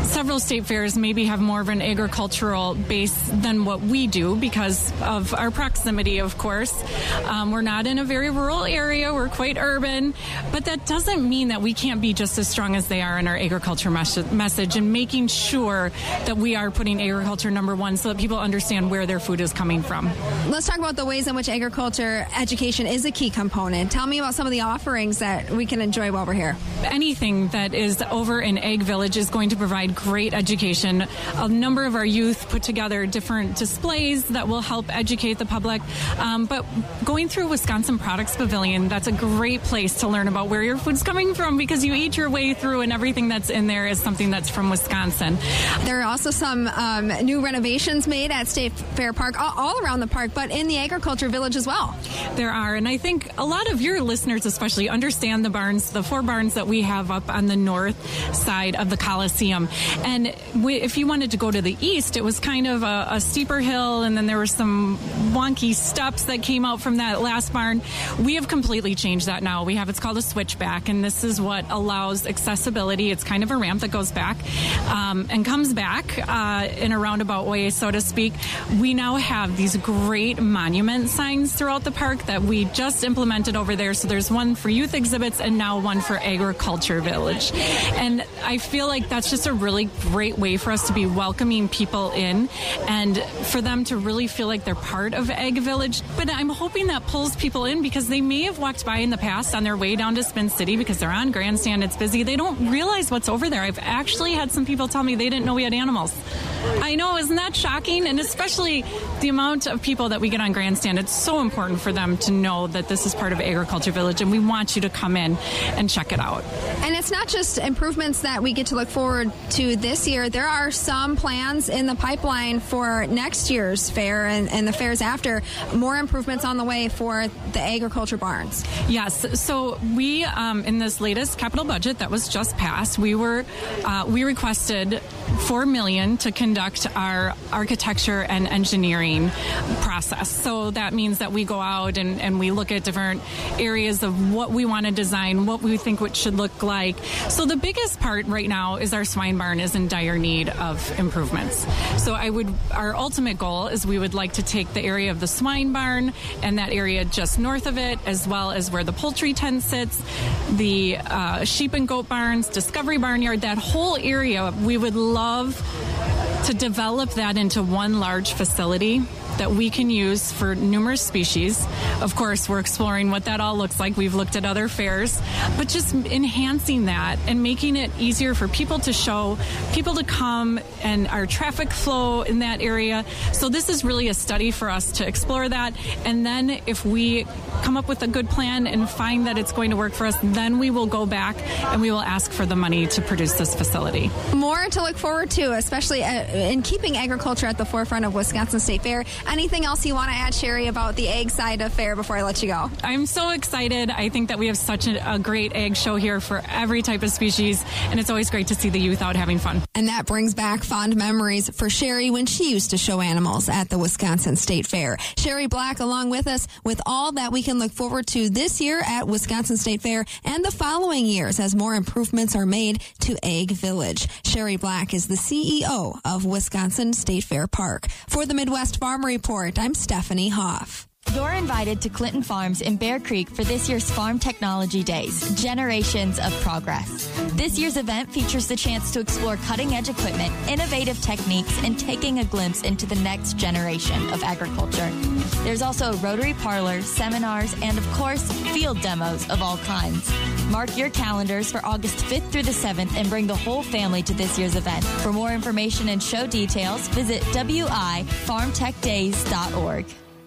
several state fairs maybe have more of an agricultural base than what we do because of our proximity, of course. Um, we're not in a very rural area. We're quite urban. But that doesn't mean that we can't be just as strong as they are in our agriculture mes- message and making sure that we are putting agriculture number one so that people understand where their food is coming from. Let's talk about the ways in which agriculture education is a key component. Tell me about some of the offerings that we can enjoy while we're here. Anything that is over in Ag Village is going to provide great education. A number of our youth put together different displays that will help educate the public. Um, but going through Wisconsin Products Pavilion, that's a great place to learn about where your food's coming from because you eat your way through and everything that's in there is something that's from Wisconsin. There are also some um, new renovations made at State Fair Park, all, all around the park, but in the Agriculture Village as well. There are, and I think a lot of your listeners especially understand the barns, the four barns that we have up on the north side of the Coliseum. And we, if you wanted to go to the east, it was kind of a, a steeper hill, and then there were some wonky steps that came out from that last barn. We have completely changed that now. We have, it's called a switchback, and this is what allows accessibility. It's kind of a ramp that goes back um, and comes back uh, in a roundabout way, so to speak. We now have these great monument signs throughout the park that we just implemented over there. So there's one for youth exhibits and now one for Agriculture Village. And I feel like that's just a really great way for us to be welcoming people in and for them to really feel like they're part of Ag Village. But I'm hoping that pulls people in because they may have walked by in the past on their way down to Spin City because they're on Grandstand, it's busy. They don't realize what's over there. I've actually had some people tell me they didn't know we had animals. I know, isn't that shocking? And especially the amount of people that we get on Grandstand, it's so important for them to know that this is part of Agriculture Village, and we want you to come in and check it out. And it's not just improvements that we get to look forward to this year. There are some plans in the pipeline for next year's fair and, and the fairs after. More improvements on the way for the agriculture barns. Yes. So we, um, in this latest capital budget that was just passed, we were uh, we requested four million dollars to conduct our architecture and engineering process. So that means that we go out and, and we look at different areas of what we want to design, what we think it should look like. So the biggest part right now is our swine barn is in dire need of improvements. So I would, our ultimate goal is we would like to take the area of the swine barn and that area just north of it, as well as where the poultry tent sits, the uh, sheep and goat barns, Discovery Barnyard, that whole area. We would love to develop that into one large facility that we can use for numerous species. Of course, we're exploring what that all looks like. We've looked at other fairs, but just enhancing that and making it easier for people to show, people to come, and our traffic flow in that area. So this is really a study for us to explore that. And then if we come up with a good plan and find that it's going to work for us, then we will go back and we will ask for the money to produce this facility. More to look forward to, especially in keeping agriculture at the forefront of Wisconsin State Fair. Anything else you want to add, Sherry, about the egg side of fair before I let you go? I'm so excited. I think that we have such a, a great egg show here for every type of species, and it's always great to see the youth out having fun. And that brings back fond memories for Sherry when she used to show animals at the Wisconsin State Fair. Sherry Black along with us with all that we can look forward to this year at Wisconsin State Fair and the following years as more improvements are made to Ag Village. Sherry Black is the C E O of Wisconsin State Fair Park. For the Midwest Farm Report, I'm Stephanie Hoff. You're invited to Clinton Farms in Bear Creek for this year's Farm Technology Days, Generations of Progress. This year's event features the chance to explore cutting-edge equipment, innovative techniques, and taking a glimpse into the next generation of agriculture. There's also a Rotary Parlor, seminars, and, of course, field demos of all kinds. Mark your calendars for August fifth through the seventh and bring the whole family to this year's event. For more information and show details, visit w i farm tech days dot org.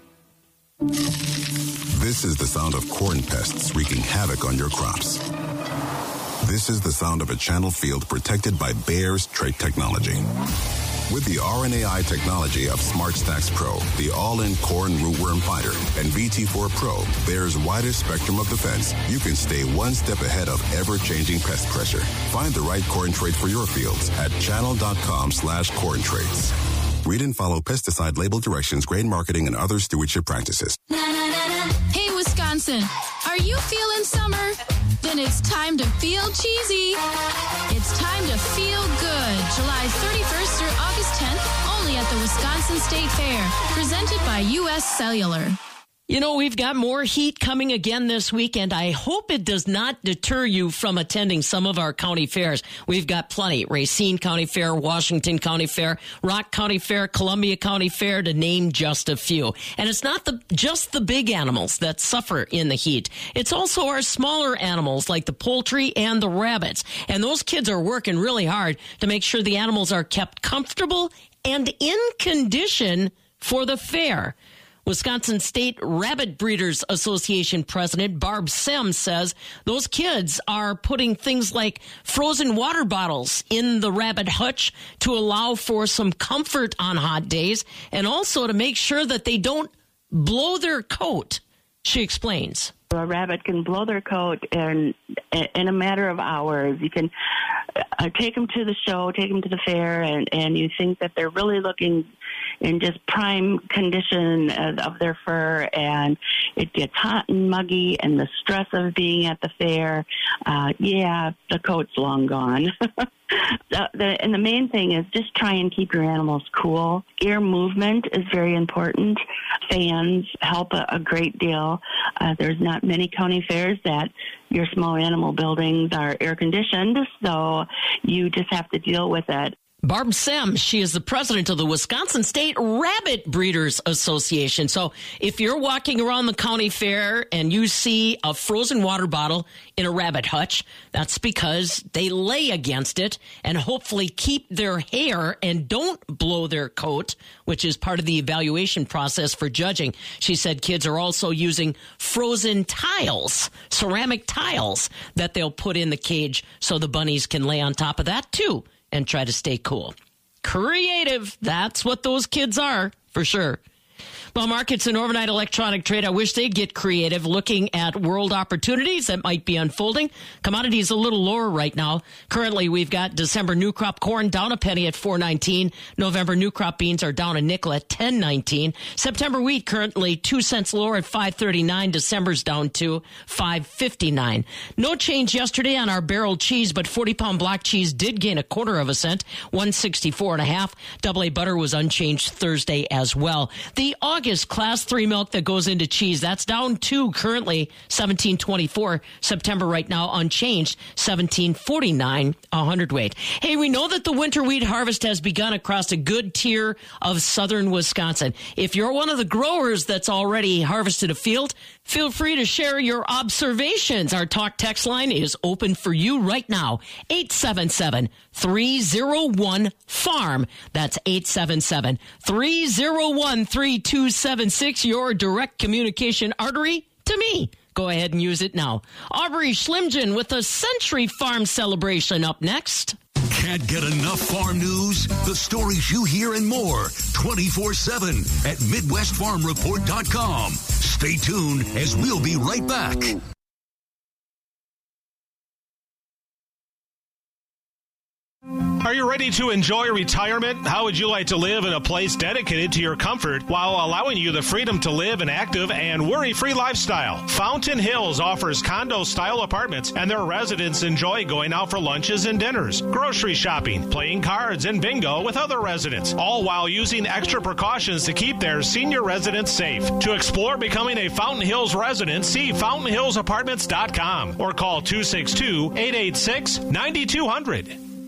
This is the sound of corn pests wreaking havoc on your crops. This is the sound of a channel field protected by Bayer's trait technology. With the R N A I technology of SmartStax Pro, the all-in corn rootworm fighter, and B T four Pro, Bayer's widest spectrum of defense, you can stay one step ahead of ever-changing pest pressure. Find the right corn trait for your fields at channel.com slash corn traits. Read and follow pesticide label directions, grain marketing, and other stewardship practices. Hey, Wisconsin, are you feeling summer? Then it's time to feel cheesy. It's time to feel good. July thirty-first through August tenth, only at the Wisconsin State Fair. Presented by U S Cellular. You know, we've got more heat coming again this week, and I hope it does not deter you from attending some of our county fairs. We've got plenty. Racine County Fair, Washington County Fair, Rock County Fair, Columbia County Fair, to name just a few. And it's not the just the big animals that suffer in the heat. It's also our smaller animals like the poultry and the rabbits. And those kids are working really hard to make sure the animals are kept comfortable and in condition for the fair. Wisconsin State Rabbit Breeders Association President Barb Sem says those kids are putting things like frozen water bottles in the rabbit hutch to allow for some comfort on hot days and also to make sure that they don't blow their coat. She explains. A rabbit can blow their coat in, in a matter of hours. You can uh, take them to the show, take them to the fair, and, and you think that they're really looking in just prime condition of, of their fur, and it gets hot and muggy, and the stress of being at the fair, uh, yeah, the coat's long gone. The, the, and the main thing is just try and keep your animals cool. Ear movement is very important. Fans help a, a great deal. Uh, there's not many county fairs that your small animal buildings are air conditioned, so you just have to deal with it. Barb Sem, she is the president of the Wisconsin State Rabbit Breeders Association. So if you're walking around the county fair and you see a frozen water bottle in a rabbit hutch, that's because they lay against it and hopefully keep their hair and don't blow their coat, which is part of the evaluation process for judging. She said kids are also using frozen tiles, ceramic tiles, that they'll put in the cage so the bunnies can lay on top of that too and try to stay cool. Creative. That's what those kids are, for sure. Well, markets and overnight electronic trade, I wish they'd get creative looking at world opportunities that might be unfolding. Commodities a little lower right now. Currently, we've got December new crop corn down a penny at four nineteen. November new crop beans are down a nickel at ten nineteen. September wheat currently two cents lower at five thirty-nine. December's down to five fifty-nine. No change yesterday on our barrel cheese, but forty pound block cheese did gain a quarter of a cent, one sixty-four and a half. Double A butter was unchanged Thursday as well. The August class three milk that goes into cheese, that's down two currently, seventeen twenty-four. September right now unchanged, seventeen forty-nine a hundredweight. Hey, we know that the winter wheat harvest has begun across a good tier of southern Wisconsin. If you're one of the growers that's already harvested a field, feel free to share your observations. Our talk text line is open for you right now. eight seven seven, three oh one, farm. That's eight seven seven, three oh one, three two seven six, your direct communication artery to me. Go ahead and use it now. Aubrey Schlimgen with a Century Farm celebration up next. Can't get enough farm news? The stories you hear and more twenty-four seven at Midwest Farm Report dot com. Stay tuned as we'll be right back. Are you ready to enjoy retirement? How would you like to live in a place dedicated to your comfort while allowing you the freedom to live an active and worry-free lifestyle? Fountain Hills offers condo-style apartments, and their residents enjoy going out for lunches and dinners, grocery shopping, playing cards, and bingo with other residents, all while using extra precautions to keep their senior residents safe. To explore becoming a Fountain Hills resident, see fountain hills apartments dot com or call two six two, eight eight six, nine two zero zero.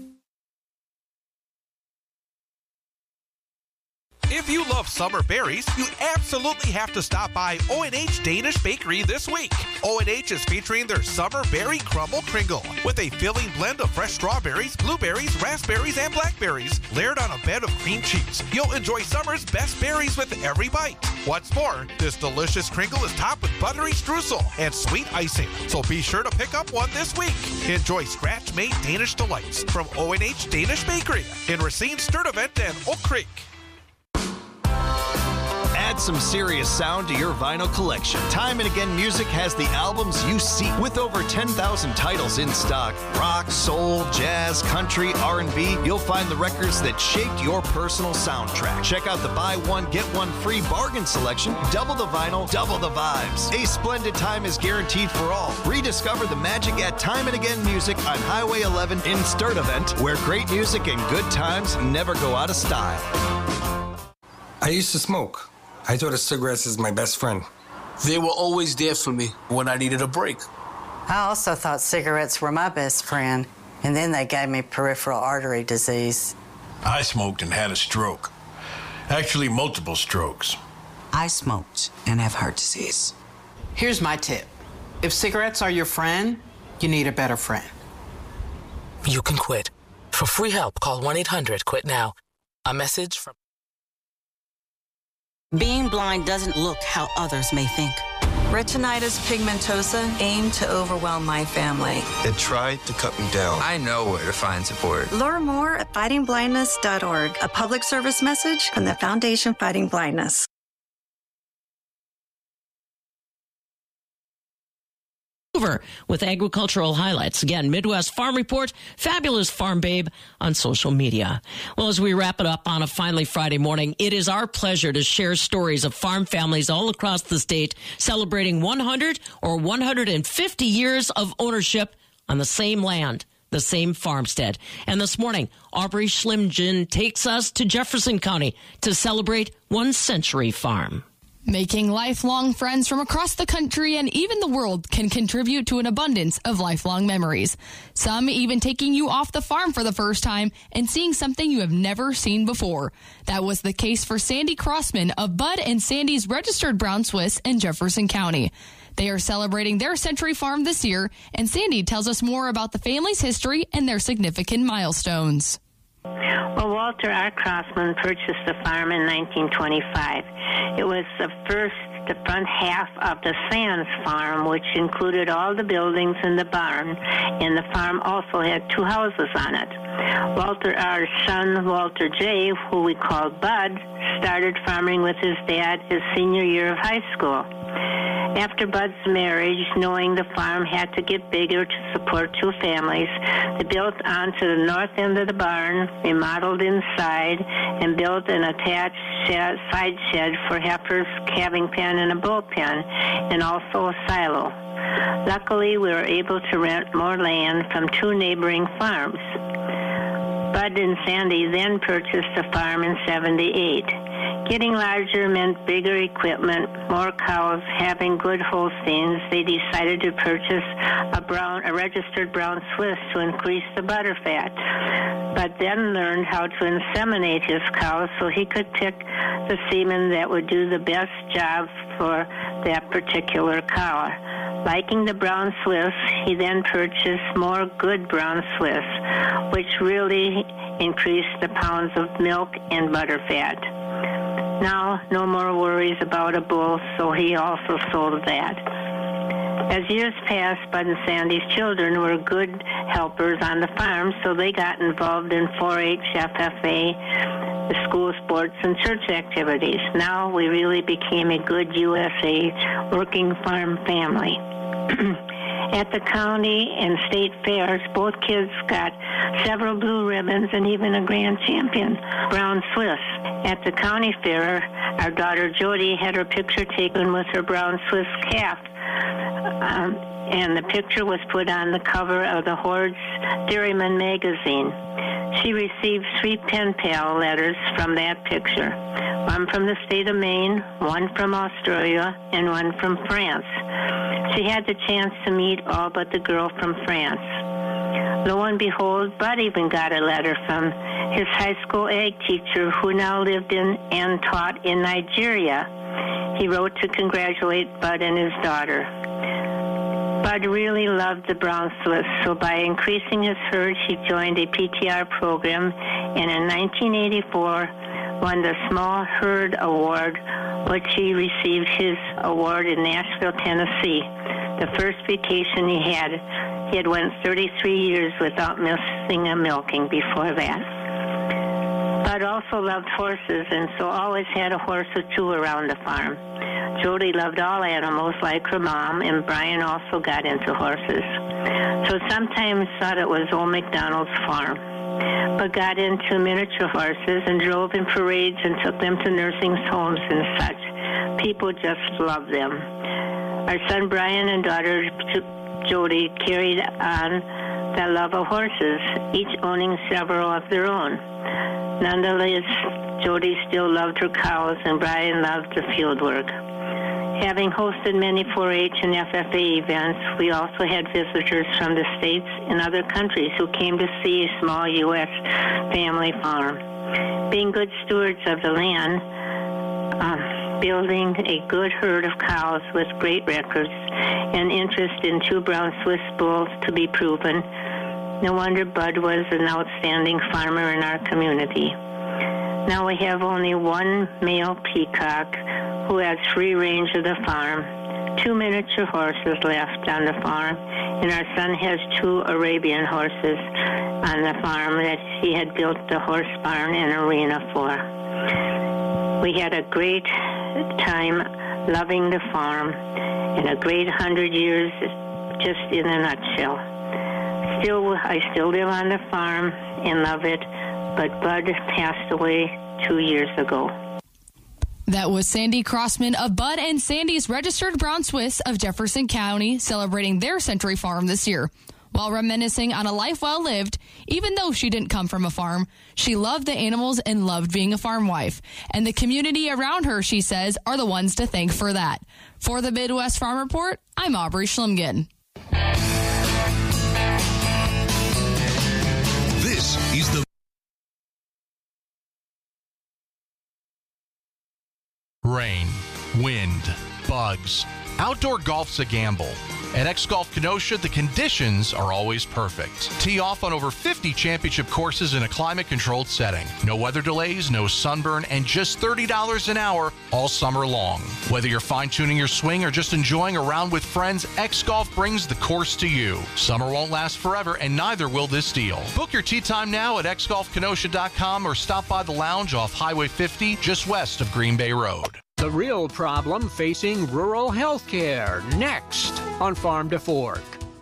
If you love summer berries, you absolutely have to stop by O and H Danish Bakery this week. O and H is featuring their Summer Berry Crumble Kringle with a filling blend of fresh strawberries, blueberries, raspberries, and blackberries layered on a bed of cream cheese. You'll enjoy summer's best berries with every bite. What's more, this delicious Kringle is topped with buttery streusel and sweet icing, so be sure to pick up one this week. Enjoy scratch-made Danish delights from O and H Danish Bakery in Racine, Sturtevant, and Oak Creek. Add some serious sound to your vinyl collection. Time and Again Music has the albums you seek. With over ten thousand titles in stock, rock, soul, jazz, country, R and B, you'll find the records that shaped your personal soundtrack. Check out the buy one, get one free bargain selection. Double the vinyl, double the vibes. A splendid time is guaranteed for all. Rediscover the magic at Time and Again Music on Highway eleven in Sturtevant, where great music and good times never go out of style. I used to smoke. I thought of cigarettes as my best friend. They were always there for me when I needed a break. I also thought cigarettes were my best friend, and then they gave me peripheral artery disease. I smoked and had a stroke. Actually, multiple strokes. I smoked and have heart disease. Here's my tip. If cigarettes are your friend, you need a better friend. You can quit. For free help, call one eight hundred quit now. A message from... Being blind doesn't look how others may think. Retinitis pigmentosa aimed to overwhelm my family. It tried to cut me down. I know where to find support. Learn more at fighting blindness dot org, a public service message from the Foundation Fighting Blindness. With agricultural highlights. Again, Midwest Farm Report, fabulous farm babe on social media. Well, as we wrap it up on a finally Friday morning, it is our pleasure to share stories of farm families all across the state celebrating one hundred or one hundred fifty years of ownership on the same land, the same farmstead. And this morning, Aubrey Schlimgen takes us to Jefferson County to celebrate One Century Farm. Making lifelong friends from across the country and even the world can contribute to an abundance of lifelong memories. Some even taking you off the farm for the first time and seeing something you have never seen before. That was the case for Sandy Crossman of Bud and Sandy's Registered Brown Swiss in Jefferson County. They are celebrating their century farm this year, and Sandy tells us more about the family's history and their significant milestones. Well, Walter R. Crossman purchased the farm in nineteen twenty-five. It was the first, the front half of the Sands farm, which included all the buildings in the barn, and the farm also had two houses on it. Walter R.'s son, Walter J., who we called Bud, started farming with his dad his senior year of high school. After Bud's marriage, knowing the farm had to get bigger to support two families, they built onto the north end of the barn, remodeled inside, and built an attached shed, side shed for heifers, calving pen, and a bullpen, and also a silo. Luckily, we were able to rent more land from two neighboring farms. Bud and Sandy then purchased the farm in seventy-eight. Getting larger meant bigger equipment, more cows, having good Holsteins. They decided to purchase a brown, a registered brown Swiss to increase the butter fat, but then learned how to inseminate his cows so he could pick the semen that would do the best job for that particular cow. Liking the brown Swiss, he then purchased more good brown Swiss, which really increased the pounds of milk and butter fat. Now, no more worries about a bull, so he also sold that. As years passed, Bud and Sandy's children were good helpers on the farm, so they got involved in four H, F F A, the school sports, and church activities. Now we really became a good U S A working farm family. At the county and state fairs, both kids got several blue ribbons and even a grand champion brown Swiss. At the county fair, our daughter Jody had her picture taken with her brown Swiss calf, um, and the picture was put on the cover of the Horde's Dairyman magazine. She received three pen pal letters from that picture, one from the state of Maine, one from Australia, and one from France. She had the chance to meet all but the girl from France. Lo and behold, Bud even got a letter from his high school ag teacher who now lived in and taught in Nigeria. He wrote to congratulate Bud and his daughter. Bud really loved the brown Swiss, so by increasing his herd, he joined a P T R program, and in nineteen eighty-four won the Small Herd Award, which he received his award in Nashville, Tennessee, the first vacation he had. He had went thirty-three years without missing a milking before that. Bud also loved horses, and so always had a horse or two around the farm. Jody loved all animals like her mom, and Brian also got into horses. So sometimes thought it was old MacDonald's farm, but got into miniature horses and drove in parades and took them to nursing homes and such. People just loved them. Our son Brian and daughter Jody carried on that love of horses, each owning several of their own. Nonetheless, Jody still loved her cows, and Brian loved the field work. Having hosted many four H and F F A events, we also had visitors from the States and other countries who came to see a small U S family farm. Being good stewards of the land, um, building a good herd of cows with great records, and interest in two brown Swiss bulls to be proven, no wonder Bud was an outstanding farmer in our community. Now we have only one male peacock who has free range of the farm, two miniature horses left on the farm, and our son has two Arabian horses on the farm that he had built the horse barn and arena for. We had a great time loving the farm, and a great hundred years just in a nutshell. Still, I still live on the farm and love it, but Bud passed away two years ago. That was Sandy Crossman of Bud and Sandy's Registered Brown Swiss of Jefferson County, celebrating their century farm this year. While reminiscing on a life well lived, even though she didn't come from a farm, she loved the animals and loved being a farm wife. And the community around her, she says, are the ones to thank for that. For the Midwest Farm Report, I'm Aubrey Schlimgen. This is the rain, wind, bugs. Outdoor golf's a gamble. At X-Golf Kenosha, the conditions are always perfect. Tee off on over fifty championship courses in a climate-controlled setting. No weather delays, no sunburn, and just thirty dollars an hour all summer long. Whether you're fine-tuning your swing or just enjoying a round with friends, X-Golf brings the course to you. Summer won't last forever, and neither will this deal. Book your tee time now at x golf kenosha dot com or stop by the lounge off Highway fifty, just west of Green Bay Road. The real problem facing rural health care, next on Farm to Fork.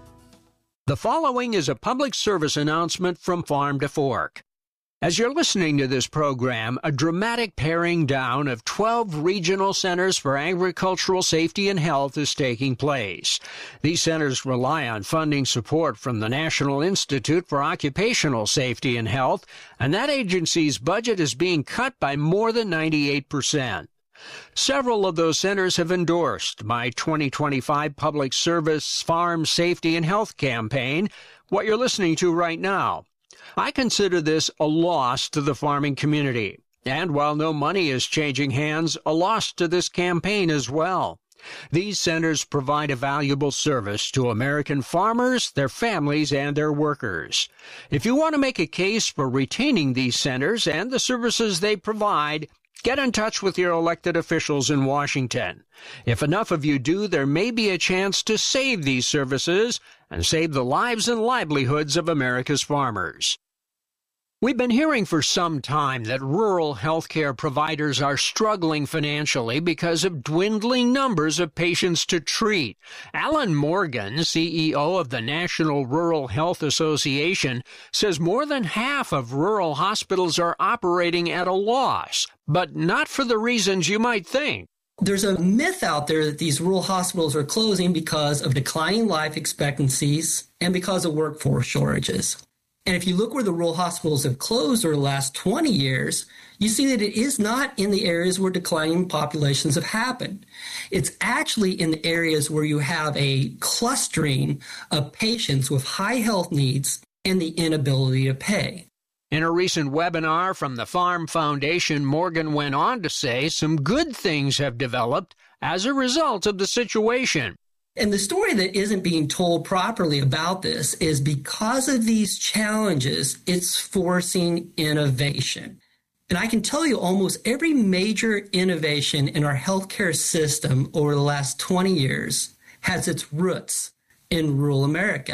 The following is a public service announcement from Farm to Fork. As you're listening to this program, a dramatic paring down of twelve regional centers for agricultural safety and health is taking place. These centers rely on funding support from the National Institute for Occupational Safety and Health, and that agency's budget is being cut by more than ninety-eight percent. Several of those centers have endorsed my twenty twenty-five Public Service Farm Safety and Health campaign, what you're listening to right now. I consider this a loss to the farming community, and while no money is changing hands, a loss to this campaign as well. These centers provide a valuable service to American farmers, their families, and their workers. If you want to make a case for retaining these centers and the services they provide, get in touch with your elected officials in Washington. If enough of you do, there may be a chance to save these services and save the lives and livelihoods of America's farmers. We've been hearing for some time that rural healthcare providers are struggling financially because of dwindling numbers of patients to treat. Alan Morgan, C E O of the National Rural Health Association, says more than half of rural hospitals are operating at a loss, but not for the reasons you might think. There's a myth out there that these rural hospitals are closing because of declining life expectancies and because of workforce shortages. And if you look where the rural hospitals have closed over the last twenty years, you see that it is not in the areas where declining populations have happened. It's actually in the areas where you have a clustering of patients with high health needs and the inability to pay. In a recent webinar from the Farm Foundation, Morgan went on to say some good things have developed as a result of the situation. And the story that isn't being told properly about this is because of these challenges, it's forcing innovation. And I can tell you almost every major innovation in our healthcare system over the last twenty years has its roots in rural America.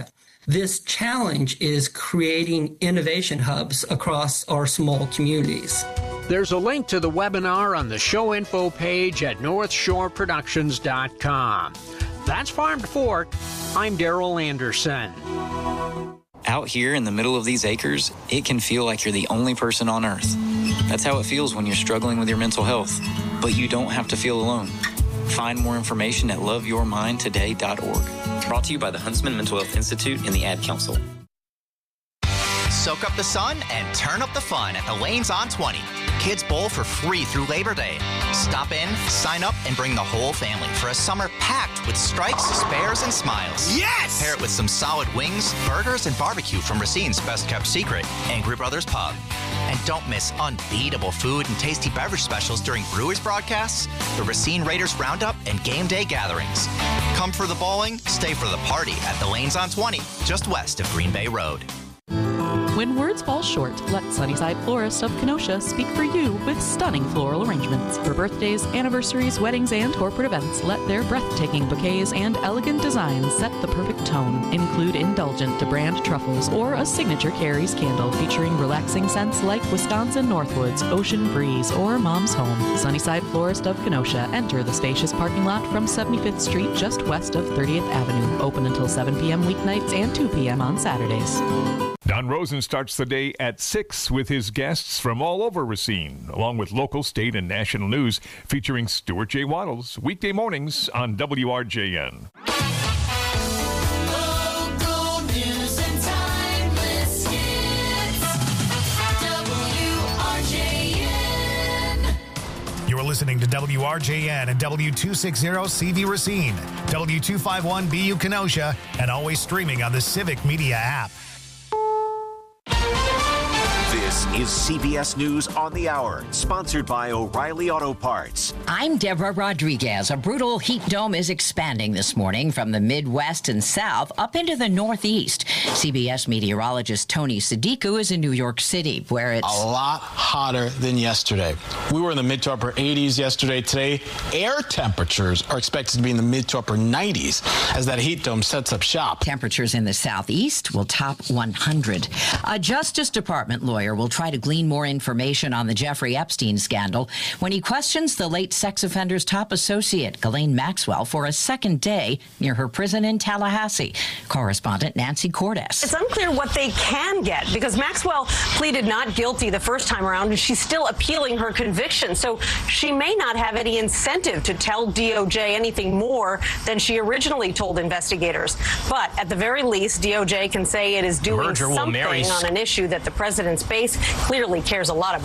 This challenge is creating innovation hubs across our small communities. There's a link to the webinar on the show info page at north shore productions dot com. That's Farm to Fork. I'm Daryl Anderson. Out here in the middle of these acres, it can feel like you're the only person on earth. That's how it feels when you're struggling with your mental health. But you don't have to feel alone. Find more information at love your mind today dot org. Brought to you by the Huntsman Mental Health Institute and the Ad Council. Soak up the sun and turn up the fun at the Lanes on twenty. Kids Bowl for free through Labor Day. Stop in, sign up, and bring the whole family for a summer packed with strikes, spares, and smiles. Yes! Pair it with some solid wings, burgers, and barbecue from Racine's Best Kept Secret, Angry Brothers Pub. And don't miss unbeatable food and tasty beverage specials during Brewers broadcasts, the Racine Raiders Roundup, and game day gatherings. Come for the bowling, stay for the party at the Lanes on twenty, just west of Green Bay Road. When words fall short, let Sunnyside Florist of Kenosha speak for you with stunning floral arrangements. For birthdays, anniversaries, weddings, and corporate events, let their breathtaking bouquets and elegant designs set the perfect tone. Include indulgent DeBrand truffles or a signature Carrie's candle featuring relaxing scents like Wisconsin Northwoods, Ocean Breeze, or Mom's Home. Sunnyside Florist of Kenosha. Enter the spacious parking lot from seventy-fifth Street just west of thirtieth Avenue. Open until seven p.m. weeknights and two p.m. on Saturdays. Don Rosen starts the day at six with his guests from all over Racine, along with local, state, and national news featuring Stuart J. Waddles, weekday mornings on W R J N. Local news and timeless hits. W R J N. You're listening to W R J N and W two sixty C V Racine, W two fifty-one B U Kenosha, and always streaming on the Civic Media app. This is C B S News on the Hour, sponsored by O'Reilly Auto Parts. I'm Deborah Rodriguez. A brutal heat dome is expanding this morning from the Midwest and South up into the Northeast. C B S meteorologist Tony Sadiku is in New York City, where it's a lot hotter than yesterday. We were in the mid to upper eighties yesterday. Today, air temperatures are expected to be in the mid to upper nineties as that heat dome sets up shop. Temperatures in the Southeast will top one hundred. A Justice Department lawyer will try to glean more information on the Jeffrey Epstein scandal when he questions the late sex offender's top associate, Ghislaine Maxwell, for a second day near her prison in Tallahassee. Correspondent Nancy Cordes. It's unclear what they can get because Maxwell pleaded not guilty the first time around, and she's still appealing her conviction. So she may not have any incentive to tell D O J anything more than she originally told investigators. But at the very least, D O J can say it is doing something on an issue that the president's base clearly cares a lot about.